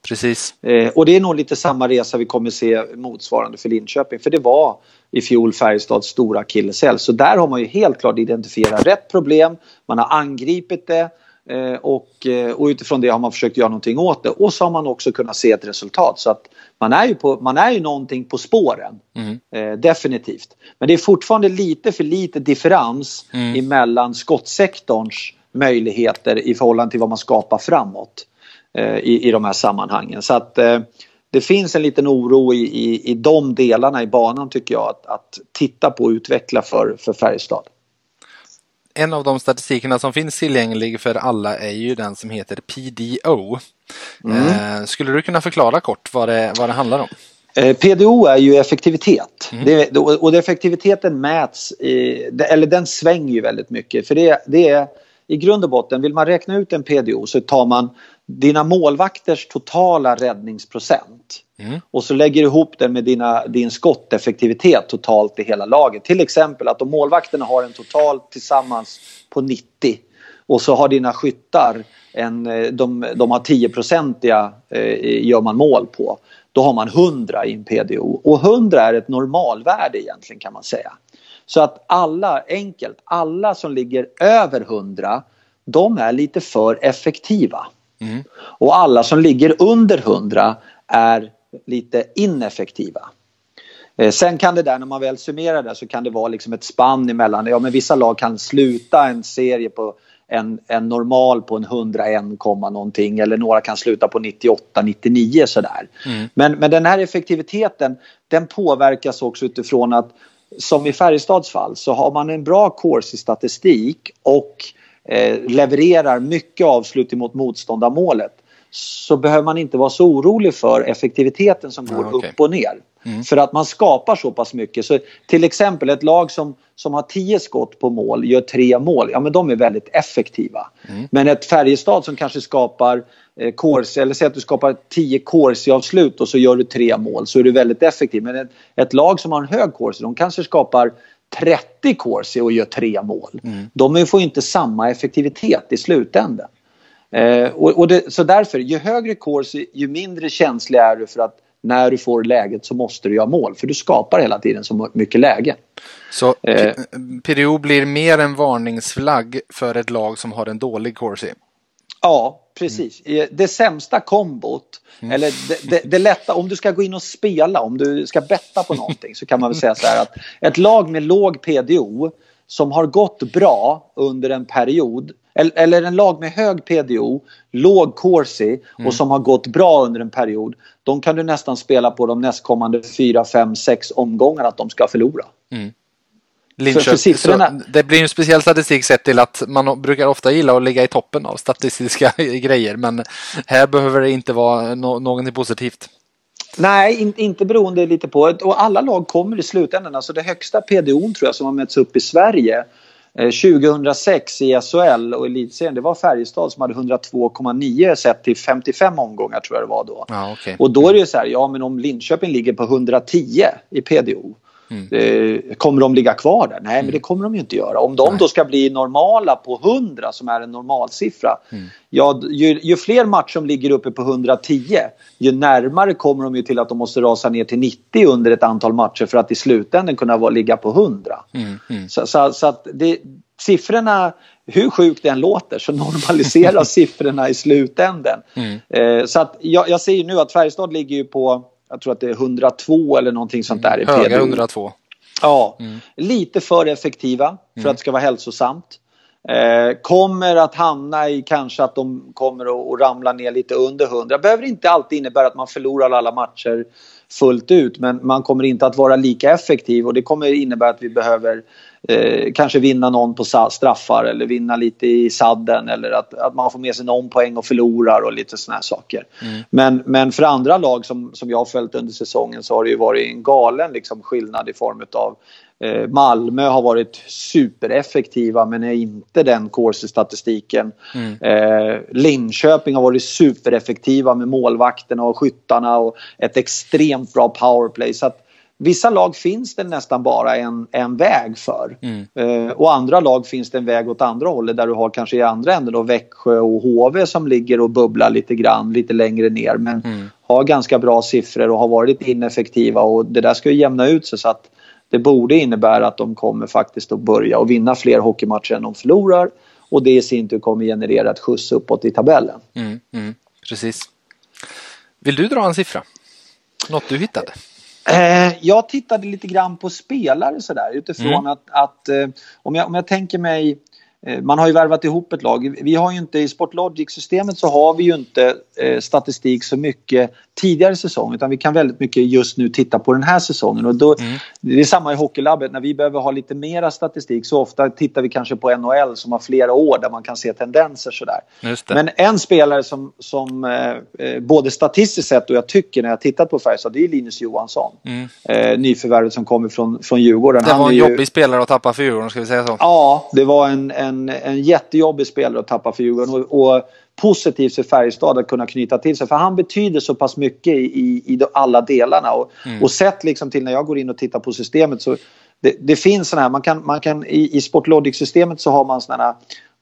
Precis. Eh, och det är nog lite samma resa vi kommer se motsvarande för Linköping. För det var i fjol Färjestads stora akilleshäl. Så där har man ju helt klart identifierat rätt problem. Man har angripit det. Eh, och, eh, och utifrån det har man försökt göra någonting åt det. Och så har man också kunnat se ett resultat. Så att man är ju, på, man är ju någonting på spåren. Mm. Eh, definitivt. Men det är fortfarande lite för lite differens mm. emellan skottsektorns möjligheter i förhållande till vad man skapar framåt. I, i de här sammanhangen. Så att eh, det finns en liten oro i, i, i de delarna i banan tycker jag att, att titta på och utveckla för, för Färjestad. En av de statistikerna som finns tillgänglig för alla är ju den som heter P D O. Mm. Eh, skulle du kunna förklara kort vad det, vad det handlar om? Eh, P D O är ju effektivitet. Mm. Det, och det effektiviteten mäts, i, eller den svänger ju väldigt mycket. För det, det är i grund och botten, vill man räkna ut en P D O så tar man dina målvakters totala räddningsprocent mm. och så lägger du ihop den med dina, din skotteffektivitet totalt i hela laget. Till exempel att om målvakterna har en total tillsammans på nittio och så har dina skyttar en, de, de har tio-procentiga eh, gör man mål på. Då har man hundra i en P D O och hundra är ett normalvärde egentligen kan man säga. Så att alla, enkelt, alla som ligger över hundra de är lite för effektiva. Mm. Och alla som ligger under hundra är lite ineffektiva. Eh, sen kan det där, när man väl summerar det så kan det vara liksom ett spann emellan. Ja, men vissa lag kan sluta en serie på en, en normal på en hundraen, någonting. Eller några kan sluta på nittioåtta nittionio sådär. Mm. Men, men den här effektiviteten den påverkas också utifrån att som i Färjestads fall så har man en bra course i statistik och eh, levererar mycket avslut mot motståndarmålet så behöver man inte vara så orolig för effektiviteten som går ja, okay. upp och ner. Mm. För att man skapar så pass mycket. Så till exempel ett lag som, som har tio skott på mål gör tre mål. Ja men de är väldigt effektiva. Mm. Men ett Färjestad som kanske skapar eh, corsi, eller säg att du skapar tio corsi avslut och så gör du tre mål så är du väldigt effektiv. Men ett, ett lag som har en hög corsi, de kanske skapar trettio corsi och gör tre mål. Mm. De får inte samma effektivitet i slutändan. Eh, och, och det, så därför, ju högre corsi, ju mindre känslig är du för att när du får läget så måste du göra mål. För du skapar hela tiden så mycket läge. Så eh, P D O blir mer en varningsflagg för ett lag som har en dålig corsi? Ja, precis. Mm. Det sämsta kombot, mm. eller det, det, det lätta, om du ska gå in och spela, om du ska betta på någonting så kan man väl säga så här att ett lag med låg P D O som har gått bra under en period, eller en lag med hög P D O, låg corsi mm. och som har gått bra under en period, de kan du nästan spela på de nästkommande fyra, fem, sex omgångar att de ska förlora. Mm. Linköp, för, för siffrorna... Det blir en speciell statistik sett till att man brukar ofta gilla att ligga i toppen av statistiska grejer, men här behöver det inte vara no- någonting positivt. Nej, in, inte beroende lite på. Och alla lag kommer i slutändan. Alltså det högsta P D O tror jag som har mätts upp i Sverige eh, tjugohundrasex i S H L och elitserien, det var Färjestad som hade hundratvå komma nio sett till femtiofem omgångar tror jag det var då. Ah, okay. Och då är det ju så här, ja men om Linköping ligger på hundratio i P D O, mm. eh, kommer de ligga kvar där? Nej, mm. men det kommer de ju inte göra. Om de Nej. då ska bli normala på hundra som är en normalsiffra, mm. ja, ju, ju fler matcher som ligger uppe på hundratio, ju närmare kommer de ju till att de måste rasa ner till nittio under ett antal matcher för att i slutändan kunna vara, ligga på hundra. Mm. Mm. Så, så, så att det, siffrorna, hur sjukt den låter, så normaliseras siffrorna i slutändan. Mm. Eh, så att jag, jag ser ju nu att Färjestad ligger ju på, jag tror att det är hundratvå eller någonting sånt där i P D O. Höga hundratvå. Ja, mm. lite för effektiva för mm. att det ska vara hälsosamt. Eh, kommer att hamna i kanske att de kommer att, att ramla ner lite under hundra. Behöver inte alltid innebära att man förlorar alla matcher fullt ut, men man kommer inte att vara lika effektiv och det kommer innebära att vi behöver eh, kanske vinna någon på straffar eller vinna lite i sadden eller att, att man får med sig någon poäng och förlorar och lite såna här saker. Mm. Men, men för andra lag som, som jag har följt under säsongen så har det ju varit en galen liksom, skillnad i form av eh, Malmö har varit supereffektiva men är inte den course-statistiken. Mm. Eh, Linköping har varit supereffektiva med målvakterna och skyttarna och ett extremt bra powerplay. Så att vissa lag finns det nästan bara en, en väg för. Mm. Eh, och andra lag finns det en väg åt andra hållet där du har kanske i andra änden då Växjö och H V som ligger och bubblar lite grann, lite längre ner. Men Mm. har ganska bra siffror och har varit ineffektiva och det där ska ju jämna ut sig så att det borde innebära att de kommer faktiskt att börja och vinna fler hockeymatcher än de förlorar. Och det i sin tur kommer generera ett skjuts uppåt i tabellen. Mm, mm, precis. Vill du dra en siffra? Något du hittade? Eh, jag tittade lite grann på spelare sådär utifrån Mm. att, att eh, om, jag, om jag tänker mig eh, man har ju värvat ihop ett lag. Vi har ju inte i Sportlogic-systemet så har vi ju inte eh, statistik så mycket tidigare säsong utan vi kan väldigt mycket just nu titta på den här säsongen och då, Mm. det är samma i hockeylabbet när vi behöver ha lite mera statistik så ofta tittar vi kanske på N H L som har flera år där man kan se tendenser sådär. Just det. Men en spelare som, som eh, både statistiskt sett och jag tycker när jag tittat på Färjestad det är Linus Johansson. Mm. Eh, nyförvärvet som kommer från, från Djurgården. Det Han var en är ju, jobbig spelare att tappa för Djurgården, ska vi säga så? Ja, det var en, en, en jättejobbig spelare att tappa för Djurgården och, och positivt för Färjestad att kunna knyta till sig för han betyder så pass mycket i, i, i de, alla delarna och, Mm. och sett liksom till när jag går in och tittar på systemet så det, det finns sådana här, man kan, man kan i, i Sportlogic-systemet så har man sådana här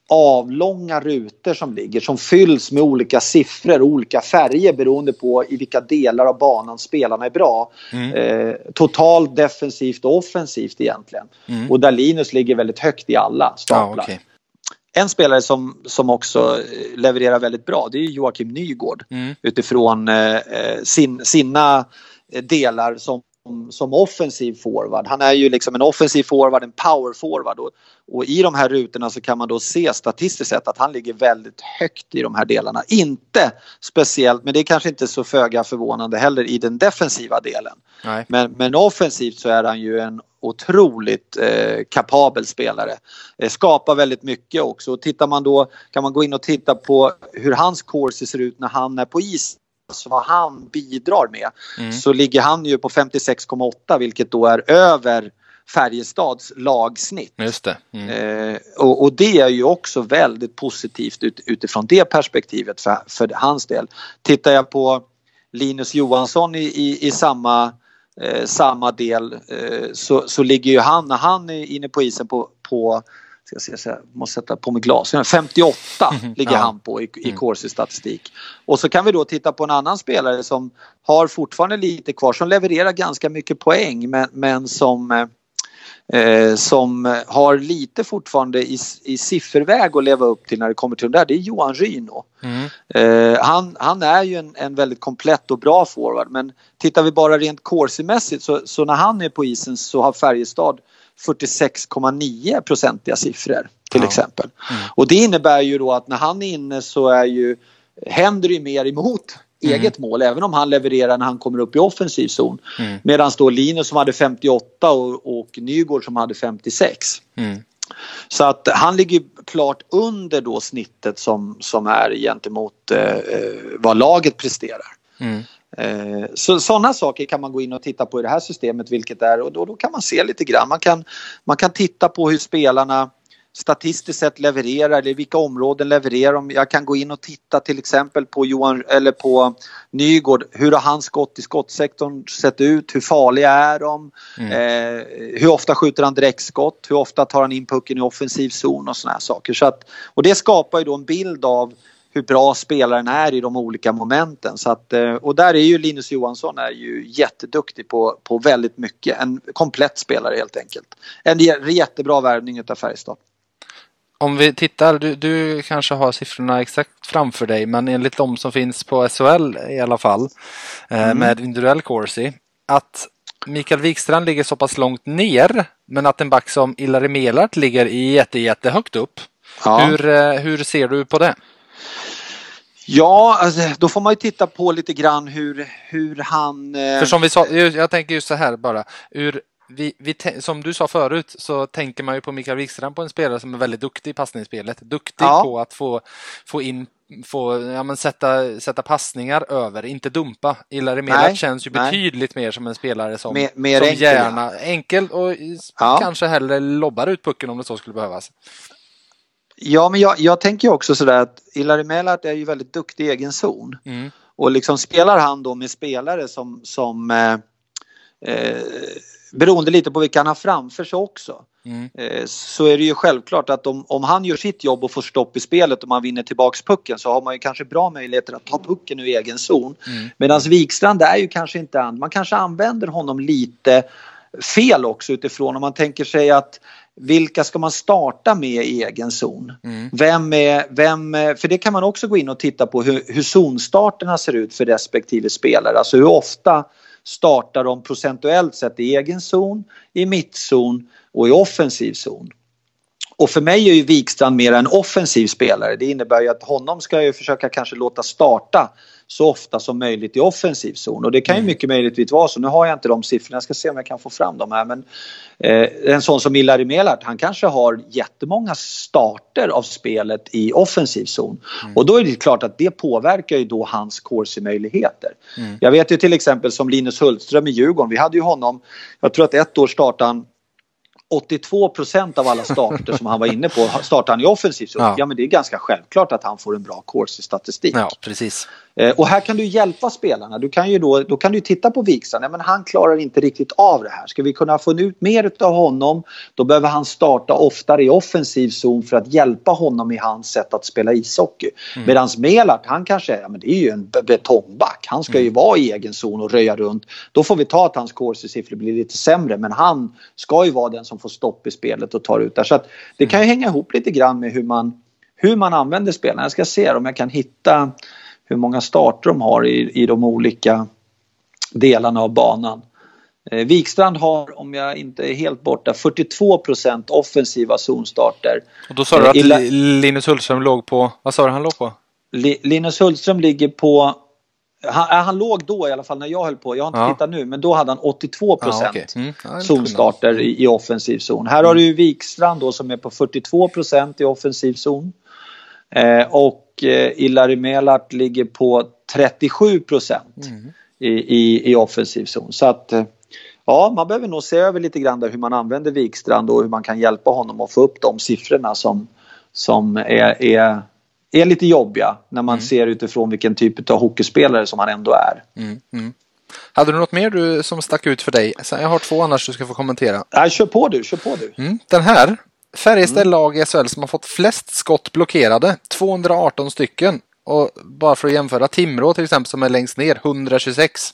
avlånga rutor som ligger som fylls med olika siffror och olika färger beroende på i vilka delar av banan spelarna är bra. Mm. Eh, totalt defensivt och offensivt egentligen. Mm. Och där Linus ligger väldigt högt i alla staplar. Ja, okej. En spelare som, som också levererar väldigt bra det är Joakim Nygård Mm. utifrån eh, sin, sina delar som, som offensiv forward. Han är ju liksom en offensiv forward, en power forward och, och i de här rutorna så kan man då se statistiskt sett att han ligger väldigt högt i de här delarna. Inte speciellt, men det är kanske inte så föga förvånande heller i den defensiva delen. Nej. Men, men offensivt så är han ju en otroligt eh, kapabel spelare. Eh, skapar väldigt mycket också. Och tittar man då kan man gå in och titta på hur hans course ser ut när han är på is. Så vad han bidrar med. Mm. Så ligger han ju på femtiosex komma åtta vilket då är över Färjestads lagsnitt. Just det. Mm. Eh, och, och det är ju också väldigt positivt ut, utifrån det perspektivet för, för hans del. Tittar jag på Linus Johansson i, i, i samma Eh, samma del eh, så, så ligger ju han när han är inne på isen på, på ska jag säga så här, måste sätta på mig glasen femtioåtta ligger Ja. han på i, i Mm. Corsi statistik. Och så kan vi då titta på en annan spelare som har fortfarande lite kvar som levererar ganska mycket poäng men, men som eh, Eh, som har lite fortfarande i, i sifferväg att leva upp till när det kommer till det där, det är Johan Ryno. Mm. Eh, han, han är ju en, en väldigt komplett och bra forward men tittar vi bara rent corsimässigt så, så när han är på isen så har Färjestad fyrtiosex komma nio procentiga siffror till Ja. exempel. Mm. Och det innebär ju då att när han är inne så är ju, händer det ju mer emot Mm. eget mål även om han levererar när han kommer upp i offensiv zon. Mm. Medan då Linus som hade femtioåtta och, och Nygård som hade femtiosex. Mm. Så att han ligger klart under då snittet som, som är gentemot eh, vad laget presterar. Mm. Eh, så sådana saker kan man gå in och titta på i det här systemet vilket är och då, då kan man se lite grann. Man kan, man kan titta på hur spelarna statistiskt sett levererar eller vilka områden levererar de. Jag kan gå in och titta till exempel på Johan eller på Nygård. Hur har hans skott i skottsektorn sett ut? Hur farliga är de? Mm. Eh, hur ofta skjuter han direktskott? Hur ofta tar han in pucken i offensiv zon och såna här saker. Så att, och det skapar ju då en bild av hur bra spelaren är i de olika momenten. Så att, och där är ju Linus Johansson är ju jätteduktig på, på väldigt mycket. En komplett spelare helt enkelt. En jättebra värvning utav Färjestad. Om vi tittar, du, du kanske har siffrorna exakt framför dig, men enligt de som finns på S H L i alla fall eh, Mm. med individuell Corsi, att Mikael Wikstrand ligger så pass långt ner, men att en back som Ilari Melart ligger jätte, jätte högt upp. Ja. Hur, eh, hur ser du på det? Ja, alltså, då får man ju titta på lite grann hur, hur han... Eh... För som vi sa, jag tänker just så här bara, ur Vi, vi, som du sa förut så tänker man ju på Mikael Wikstrand på en spelare som är väldigt duktig i passningsspelet. Duktig Ja. på att få, få in, få, ja, men sätta, sätta passningar över, inte dumpa. Ilari Melart känns ju nej. betydligt mer som en spelare som, mer, mer som enkel, gärna, enkel och ja. kanske hellre lobbar ut pucken om det så skulle behövas. Ja, men jag, jag tänker också sådär att Ilari Melart är ju väldigt duktig i egen zon. Mm. Och liksom spelar han då med spelare som, som eh, eh, beroende lite på vilka han har framför sig också. Mm. Eh, så är det ju självklart att om, om han gör sitt jobb och får stopp i spelet och man vinner tillbaks pucken, så har man ju kanske bra möjligheter att ta pucken ur egen zon. Mm. Medan Wikstrand är ju kanske inte an, man kanske använder honom lite fel också, utifrån om man tänker sig att vilka ska man starta med i egen zon? Mm. Vem är, vem, för det kan man också gå in och titta på hur, hur zonstarterna ser ut för respektive spelare. Alltså hur ofta startar de procentuellt sett i egen zon, i mittzon och i offensiv zon. Och för mig är ju Wikstrand mer en offensiv spelare. Det innebär ju att honom ska jag ju försöka kanske låta starta så ofta som möjligt i offensiv zon. Och det kan ju mycket möjligtvis vara så. Nu har jag inte de siffrorna. Jag ska se om jag kan få fram dem här. Men eh, en sån som Ilari Melart, han kanske har jättemånga starter av spelet i offensiv zon. Mm. Och då är det klart att det påverkar ju då hans corsi-möjligheter. Mm. Jag vet ju till exempel som Linus Hultström i Djurgården. Vi hade ju honom, jag tror att ett år startade han åttiotvå procent av alla starter som han var inne på startar han i offensiv zon. Ja. ja, men det är ganska självklart att han får en bra corsi-statistik. Ja, precis. Eh, och här kan du hjälpa spelarna. Du kan ju då, då kan du titta på Wikstrand. Nej, men han klarar inte riktigt av det här. Ska vi kunna få ut mer av honom, då behöver han starta oftare i offensiv zon för att hjälpa honom i hans sätt att spela ishockey. Mm. Medan Melart, han kanske, ja, men det är ju en betongback. Han ska ju mm. vara i egen zon och röja runt. Då får vi ta att hans corsi-siffror blir lite sämre. Men han ska ju vara den som får stopp i spelet och tar ut där. Så att det kan ju hänga ihop lite grann med hur man, hur man använder spelarna. Jag ska se om jag kan hitta hur många starter de har i, i de olika delarna av banan. Eh, Wikstrand har, om jag inte är helt borta, fyrtiotvå procent offensiva zonstarter. Och då sa du att eh, Linus Hultström låg på, vad sa du han låg på? Li, Linus Hultström ligger på, han, han låg då i alla fall när jag höll på, jag har inte ja. tittat nu, men då hade han åttiotvå procent ja, okay. mm. ja, zonstarter i, i offensiv zon. Här mm. har du ju Wikstrand då som är på fyrtiotvå procent i offensiv zon. Eh, och eh, Ilari Melart ligger på trettiosju procent mm. i, i, i offensiv zon. Så att eh, ja, man behöver nog se över lite grann där hur man använder Wikstrand och hur man kan hjälpa honom att få upp de siffrorna som, som är, är, är lite jobbiga när man mm. ser utifrån vilken typ av hockeyspelare som han ändå är. Mm. Mm. Hade du något mer du, som stack ut för dig? Så jag har två annars du ska få kommentera. Nej, kör på du, kör på du. Mm. Den här Färjestad mm. lag i S H L som har fått flest skott blockerade, tvåhundraarton stycken. Och bara för att jämföra, Timrå till exempel som är längst ner, etthundratjugosex.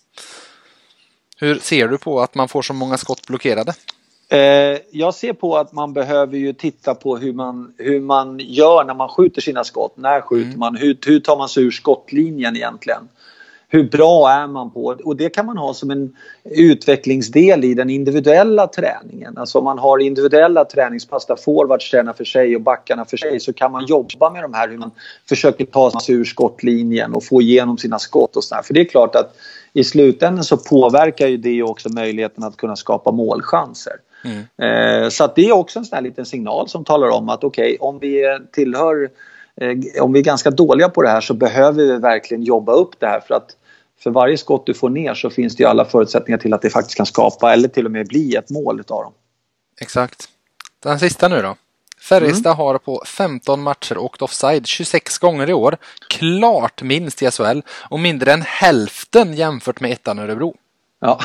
Hur ser du på att man får så många skott blockerade? Eh, jag ser på att man behöver ju titta på hur man, hur man gör när man skjuter sina skott. När skjuter mm. man? Hur, hur tar man sig ur skottlinjen egentligen? Hur bra är man på? Och det kan man ha som en utvecklingsdel i den individuella träningen. Alltså om man har individuella träningspass där forwards tränar för sig och backarna för sig, så kan man jobba med de här hur man försöker ta sig ur skottlinjen och få igenom sina skott och sådär. För det är klart att i slutändan så påverkar ju det också möjligheten att kunna skapa målchanser. Mm. Eh, så att det är också en sån här liten signal som talar om att okej, okay, om vi tillhör eh, om vi är ganska dåliga på det här så behöver vi verkligen jobba upp det här, för att för varje skott du får ner så finns det ju alla förutsättningar till att det faktiskt kan skapa eller till och med bli ett mål utav dem. Exakt. Den sista nu då. Färjestad mm. har på femton matcher åkt offside tjugosex gånger i år. Klart minst i S H L och mindre än hälften jämfört med ettan Örebro. Ja,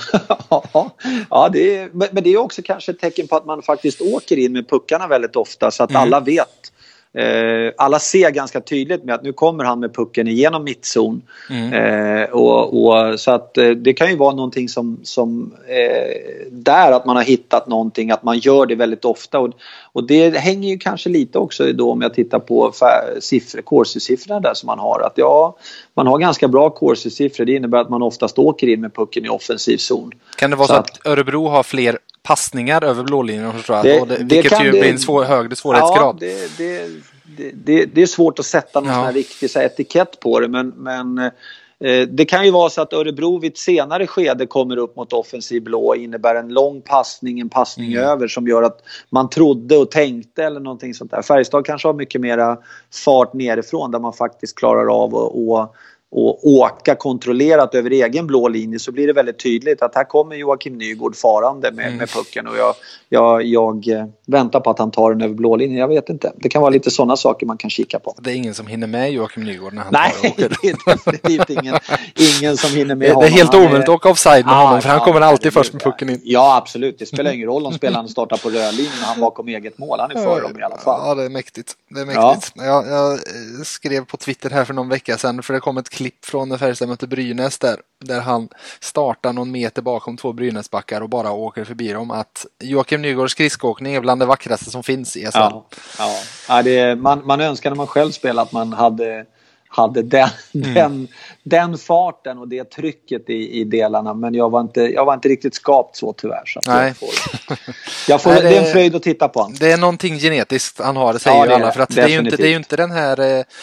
ja det är, men det är också kanske ett tecken på att man faktiskt åker in med puckarna väldigt ofta, så att mm. alla vet. Eh, alla ser ganska tydligt med att nu kommer han med pucken igenom mittzon. Mm. Eh, och, och, så att eh, det kan ju vara någonting som, som eh, där att man har hittat någonting, att man gör det väldigt ofta. Och, och det hänger ju kanske lite också då om jag tittar på siffror, corsi-siffrorna där som man har. Att ja, man har ganska bra corsi-siffror. Det innebär att man oftast åker in med pucken i offensiv zon. Kan det vara så, så att, att Örebro har fler passningar över blålinjen, det, det, vilket det ju blir en svår, högre svårighetsgrad? Ja, det, det, det, det, det är svårt att sätta någon ja. sån här riktig så här etikett på det, men, men eh, det kan ju vara så att Örebro vid ett senare skede kommer upp mot offensiv blå, innebär en lång passning, en passning mm. över som gör att man trodde och tänkte eller någonting sånt där. Färjestad kanske har mycket mera fart nerifrån där man faktiskt klarar av att och åka kontrollerat över egen blå linje så blir det väldigt tydligt att här kommer Joakim Nygård farande med, mm. med pucken och jag, jag, jag väntar på att han tar den över blå linjen. Jag vet inte. Det kan vara lite sådana saker man kan kika på. Det är ingen som hinner med Joakim Nygård när han Nej, tar och åker. det är definitivt ingen, ingen som hinner med det, honom. Det är helt omöjligt att åka offside med ah, honom för han ja, kommer alltid det, först med pucken in. Ja, absolut. Det spelar ingen roll om spelaren startar på rödlinjen och han bakom eget mål. Han är för dem i alla fall. Ja, det är mäktigt. Det är mäktigt. Ja. Jag, jag skrev på Twitter här för någon vecka sedan för det kom ett klipp från när Färjestad mötte Brynäs där, där han startar någon meter bakom två Brynäsbackar och bara åker förbi dem. Att Joakim Nygårds skridskoåkning är bland det vackraste som finns i S H L. Ja, ja. ja det är, man, man önskar när man själv spelar att man hade, hade den, mm. den, den farten och det trycket i, i delarna. Men jag var, inte, jag var inte riktigt skapt så tyvärr. Så att Nej. Jag får, jag får, Nej, det, det är en fröjd att titta på. Det är någonting genetiskt han har, det säger ja, ju det alla. För att det är, ju inte, det är ju inte den här... Eh,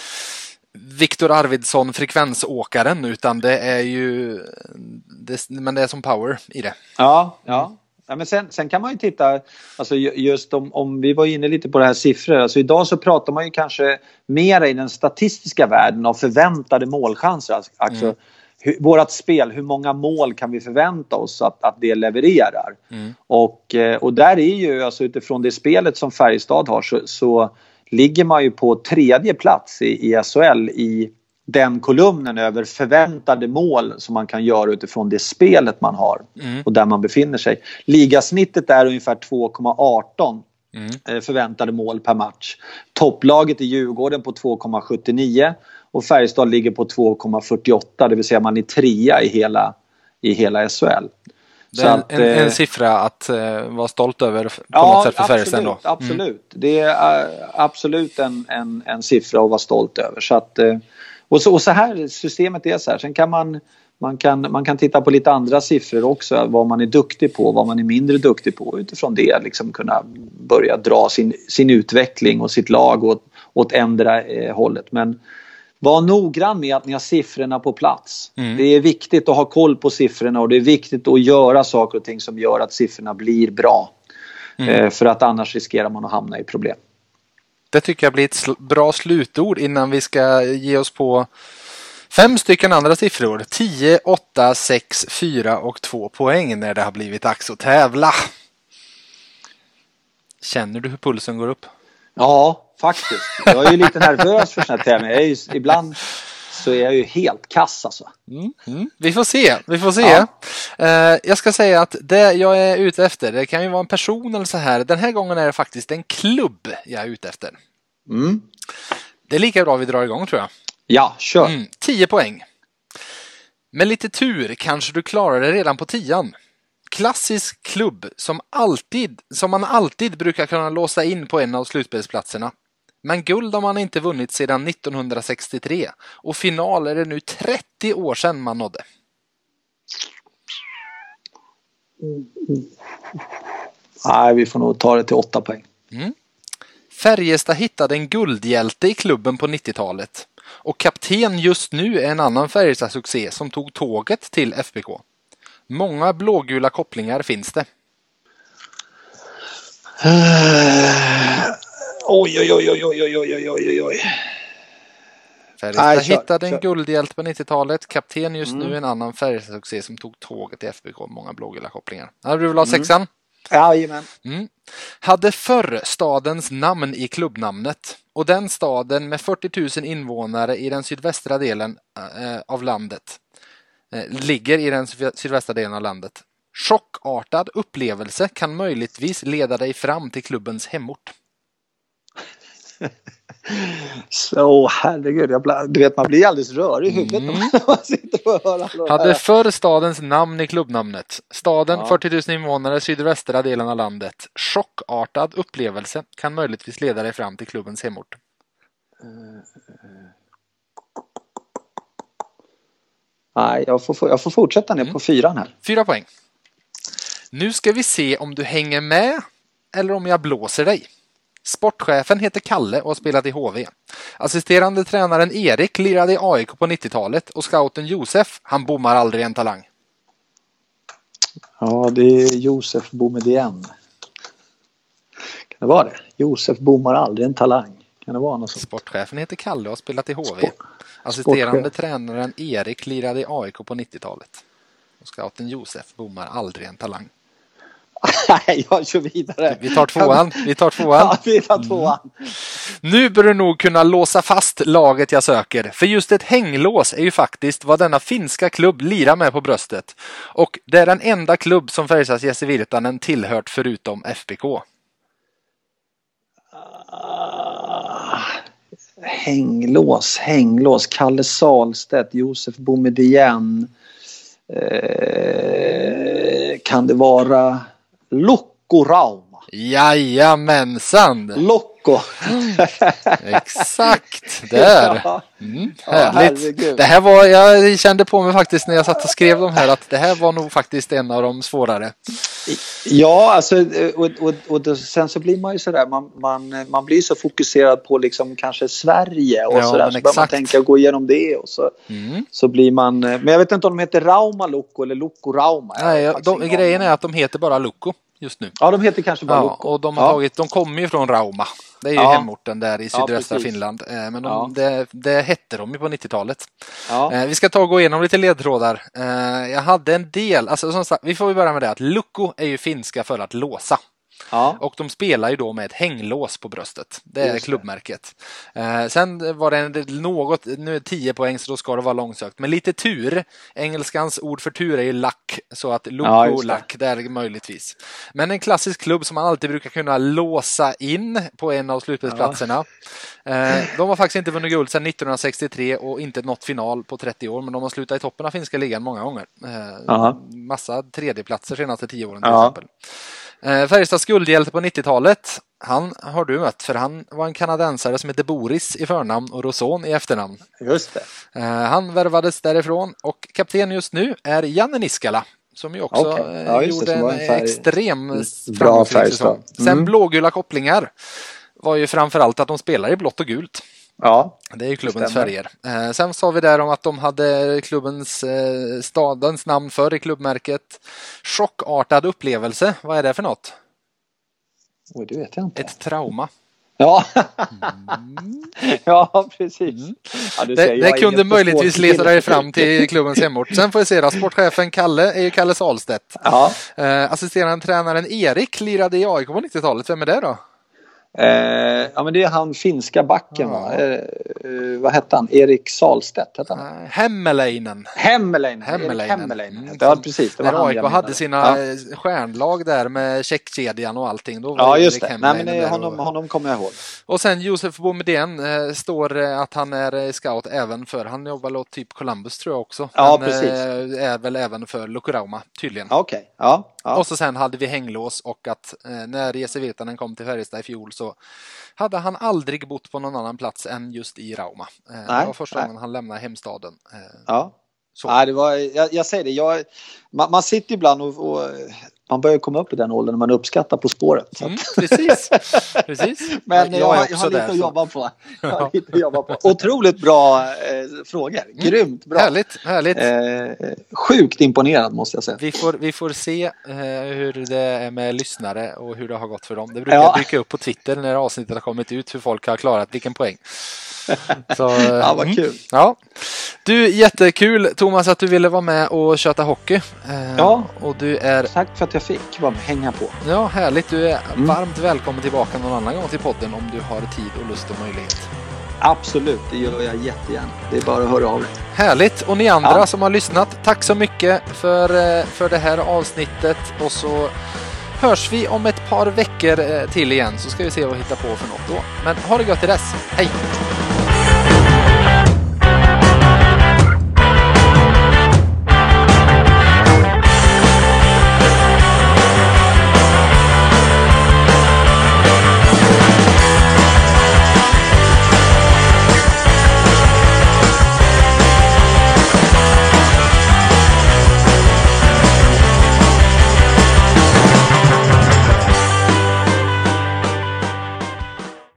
Viktor Arvidsson frekvensåkaren utan det är ju det, men det är som power i det. Ja, ja. ja men sen, sen kan man ju titta alltså just om, om vi var inne lite på det här siffror. Alltså idag så pratar man ju kanske mer i den statistiska världen av förväntade målchanser. Alltså mm. hur, vårat spel, hur många mål kan vi förvänta oss att, att det levererar? Mm. Och, och där är ju alltså utifrån det spelet som Färjestad har så, så ligger man ju på tredje plats i, i S H L i den kolumnen över förväntade mål som man kan göra utifrån det spelet man har mm. och där man befinner sig. Ligasnittet är ungefär två komma arton mm. förväntade mål per match. Topplaget i Djurgården på två komma sjuttionio och Färjestad ligger på två komma fyrtioåtta, det vill säga man är trea i hela, i hela S H L. Det är att, en, en siffra att uh, vara stolt över på ja, något sätt för Färjestad ändå. Mm. Absolut, det är uh, absolut en, en, en siffra att vara stolt över. Så att, uh, och, så, och så här, systemet är så här. Sen kan man, man, kan, man kan titta på lite andra siffror också. Vad man är duktig på, vad man är mindre duktig på. Utifrån det liksom kunna börja dra sin, sin utveckling och sitt lag åt, åt ändra eh, hållet. Men var noggrann med att ni har siffrorna på plats. Mm. Det är viktigt att ha koll på siffrorna och det är viktigt att göra saker och ting som gör att siffrorna blir bra. Mm. Eh, för att annars riskerar man att hamna i problem. Det tycker jag blir ett sl- bra slutord innan vi ska ge oss på fem stycken andra siffror. tio, åtta, sex, fyra och två poäng när det har blivit dags att tävla. Känner du hur pulsen går upp? Ja, faktiskt. Jag är ju lite nervös för såna här tävlingar. Jag är ju, ibland så är jag ju helt kass alltså. Mm, mm. Vi får se, vi får se. Ja. Uh, jag ska säga att det jag är ute efter, det kan ju vara en person eller så här. Den här gången är det faktiskt en klubb jag är ute efter. Mm. Det är lika bra vi drar igång tror jag. Ja, kör. Mm, tio poäng. Med lite tur kanske du klarar det redan på tian. Klassisk klubb som, alltid, som man alltid brukar kunna låsa in på en av slutspelsplatserna. Men guld har man inte vunnit sedan nittonhundrasextiotre och final är det nu trettio år sedan man nådde. Mm. Nej, vi får nog ta det till åtta poäng. Mm. Färjestad hittade en guldhjälte i klubben på nittiotalet och kapten just nu är en annan Färjestad-succé som tog tåget till F B K. Många blågula kopplingar finns det. Uh, oj, oj, oj, oj, oj, oj, oj, oj, oj. Färjestad Nej, kör, hittade kör. en guldhjälte på nittiotalet. Kapten just mm. nu en annan Färjestad-succé som tog tåget till F B K. Många blågula kopplingar. Hade du väl ha mm. sexan? Jajamän. Mm. Hade förr stadens namn i klubbnamnet. Och den staden med fyrtio tusen invånare i den sydvästra delen äh, av landet. Ligger i den sydvästra delen av landet. Chockartad upplevelse kan möjligtvis leda dig fram till klubbens hemort. Så herregud, jag bla, du vet man blir alldeles rörig i huvudet mm. när man sitter och hör. Hade förr stadens namn i klubbnamnet. Staden, ja. fyrtio tusen invånare, sydvästra delen av landet. Chockartad upplevelse kan möjligtvis leda dig fram till klubbens hemort. Mm. Nej, jag får, jag får fortsätta ner mm. på fyran här. Fyra poäng. Nu ska vi se om du hänger med eller om jag blåser dig. Sportchefen heter Kalle och har spelat i H V. Assisterande tränaren Erik lirade i A I K på nittiotalet och scouten Josef, han bommar aldrig en talang. Ja, det är Josef Boumedienne. Kan det vara det? Josef bommar aldrig en talang. Kan det vara något sånt? Sportchefen heter Kalle och har spelat i H V. Sport. Assisterande tränaren Erik lirade i A I K på nittiotalet. Och scouten Josef bommar aldrig en talang. Nej, jag kör vidare. Vi tar tvåan. Vi tar tvåan. Ja, vi tar tvåan. Mm. Nu bör du nog kunna låsa fast laget jag söker. För just ett hänglås är ju faktiskt vad denna finska klubb lirar med på bröstet. Och det är den enda klubb som Färjestads Jesse Virtanen tillhört förutom F B K. Uh, hänglås, hänglås. Kalle Salstedt, Josef Boumedienne. Uh, kan det vara Lukko Rauma? Jajamensan! Lukko! Exakt, där! Mm, härligt! Ja, det här var, jag kände på mig faktiskt när jag satt och skrev de här att det här var nog faktiskt en av de svårare. Ja, alltså, och, och, och sen så blir man ju sådär, man, man, man blir så fokuserad på liksom kanske Sverige och ja, sådär, så börjar man tänka och gå igenom det och så, mm. så blir man, men jag vet inte om de heter Rauma Lukko eller Lukko Rauma. Nej, de, grejen är att de heter bara Lukko just nu. Ja, de heter kanske bara ja, Lukko. Och de har ja. tagit, de kommer ju från Rauma. Det är ju ja. hemorten där i sydöstra ja, Finland. Men de, ja. det, det hette de ju på nittiotalet. Ja. Vi ska ta och gå igenom lite ledtrådar. Jag hade en del, alltså som sagt, vi får ju börja med det att Lukko är ju finska för att låsa. Ja. Och de spelar ju då med ett hänglås på bröstet. Det är klubbmärket. Eh, sen var det en, något, nu är det tio poäng så då ska det vara långsökt. Men lite tur, engelskans ord för tur är ju lack. Så att Lukko ja, lack, där möjligtvis. Men en klassisk klubb som man alltid brukar kunna låsa in på en av slutspelsplatserna. Ja. Eh, de har faktiskt inte vunnit guld sedan nittonhundrasextiotre och inte nått final på trettio år. Men de har slutat i toppen av finska ligan många gånger. Eh, massa tredjeplatser senaste tio åren till ja. exempel. Eh, Färjestads guldhjälte på nittiotalet, han har du mött för han var en kanadensare som heter Boris i förnamn och Roson i efternamn. Just det. Eh, han värvades därifrån och kapten just nu är Janne Niskala som ju också okay. ja, gjorde det, en, en färg... extrem bra färgsäsong. Mm. Sen blågula kopplingar var ju framförallt att de spelar i blått och gult. Ja, det är ju klubbens färger. Eh, sen sa vi där om att de hade klubbens eh, stadens namn för i klubbmärket. Chockartad upplevelse. Vad är det för något? Oj, det vet jag inte. Ett trauma. Ja, mm. ja precis. Mm. Ja, det ser, det kunde möjligtvis leda dig fram till klubbens hemort. Sen får vi se då, sportchefen Kalle är ju Kalle Salstedt. Ja. Eh, assisterande tränaren Erik lirade i A I K på nittiotalet. Vem är det då? Eh, ja men det är han finska backen ja. va? Eh, eh, vad hette han? Erik Salstedt hette han? Uh, Hemmeleinen. Hemmeleinen. Hemmeleinen. Mm. Ja precis. Det var när A I K hade sina ja. stjärnlag där med checkkedjan och allting. Då var ja just det. Nej, men honom, och... honom kommer jag ihåg. Och sen Josef Boumedienne eh, står att han är scout även för, han jobbar åt typ Columbus tror jag också. Ja men, precis. Eh, är väl även för Lukko Rauma tydligen. Okej. Okay. Ja. Ja. Och så sen hade vi hänglås och att eh, när Jesse Virtanen kom till Färjestad i fjol så hade han aldrig bott på någon annan plats än just i Rauma. Eh, nej, det var första nej. gången han lämnade hemstaden. Eh, ja. Så. Nej, det var, jag, jag säger det, jag, man, man sitter ibland och, och man börjar komma upp i den åldern när man uppskattar På spåret. Så. Mm, precis. precis. Men jag, jag, jag har lite där, att jobba på. Jag har lite att jobba på. Otroligt bra eh, frågor. Mm. Grymt bra. Härligt, härligt. Eh, sjukt imponerad måste jag säga. Vi får, vi får se eh, hur det är med lyssnare och hur det har gått för dem. Det brukar ja. dyka upp på Twitter när avsnittet har kommit ut hur folk har klarat vilken poäng. Så, ja, vad kul. Ja. Du, jättekul Thomas att du ville vara med och köta hockey. Eh, ja, och du är... tack för att jag fick vara med, hänga på. Ja, härligt. Du är mm. varmt välkommen tillbaka någon annan gång till podden om du har tid och lust och möjlighet. Absolut, det gör jag jättegärna. Det är bara att höra av dig. Härligt. Och ni andra ja. som har lyssnat, tack så mycket för, för det här avsnittet. Och så hörs vi om ett par veckor till igen så ska vi se vad vi hittar på för något då. Men ha det gott till dess. Hej!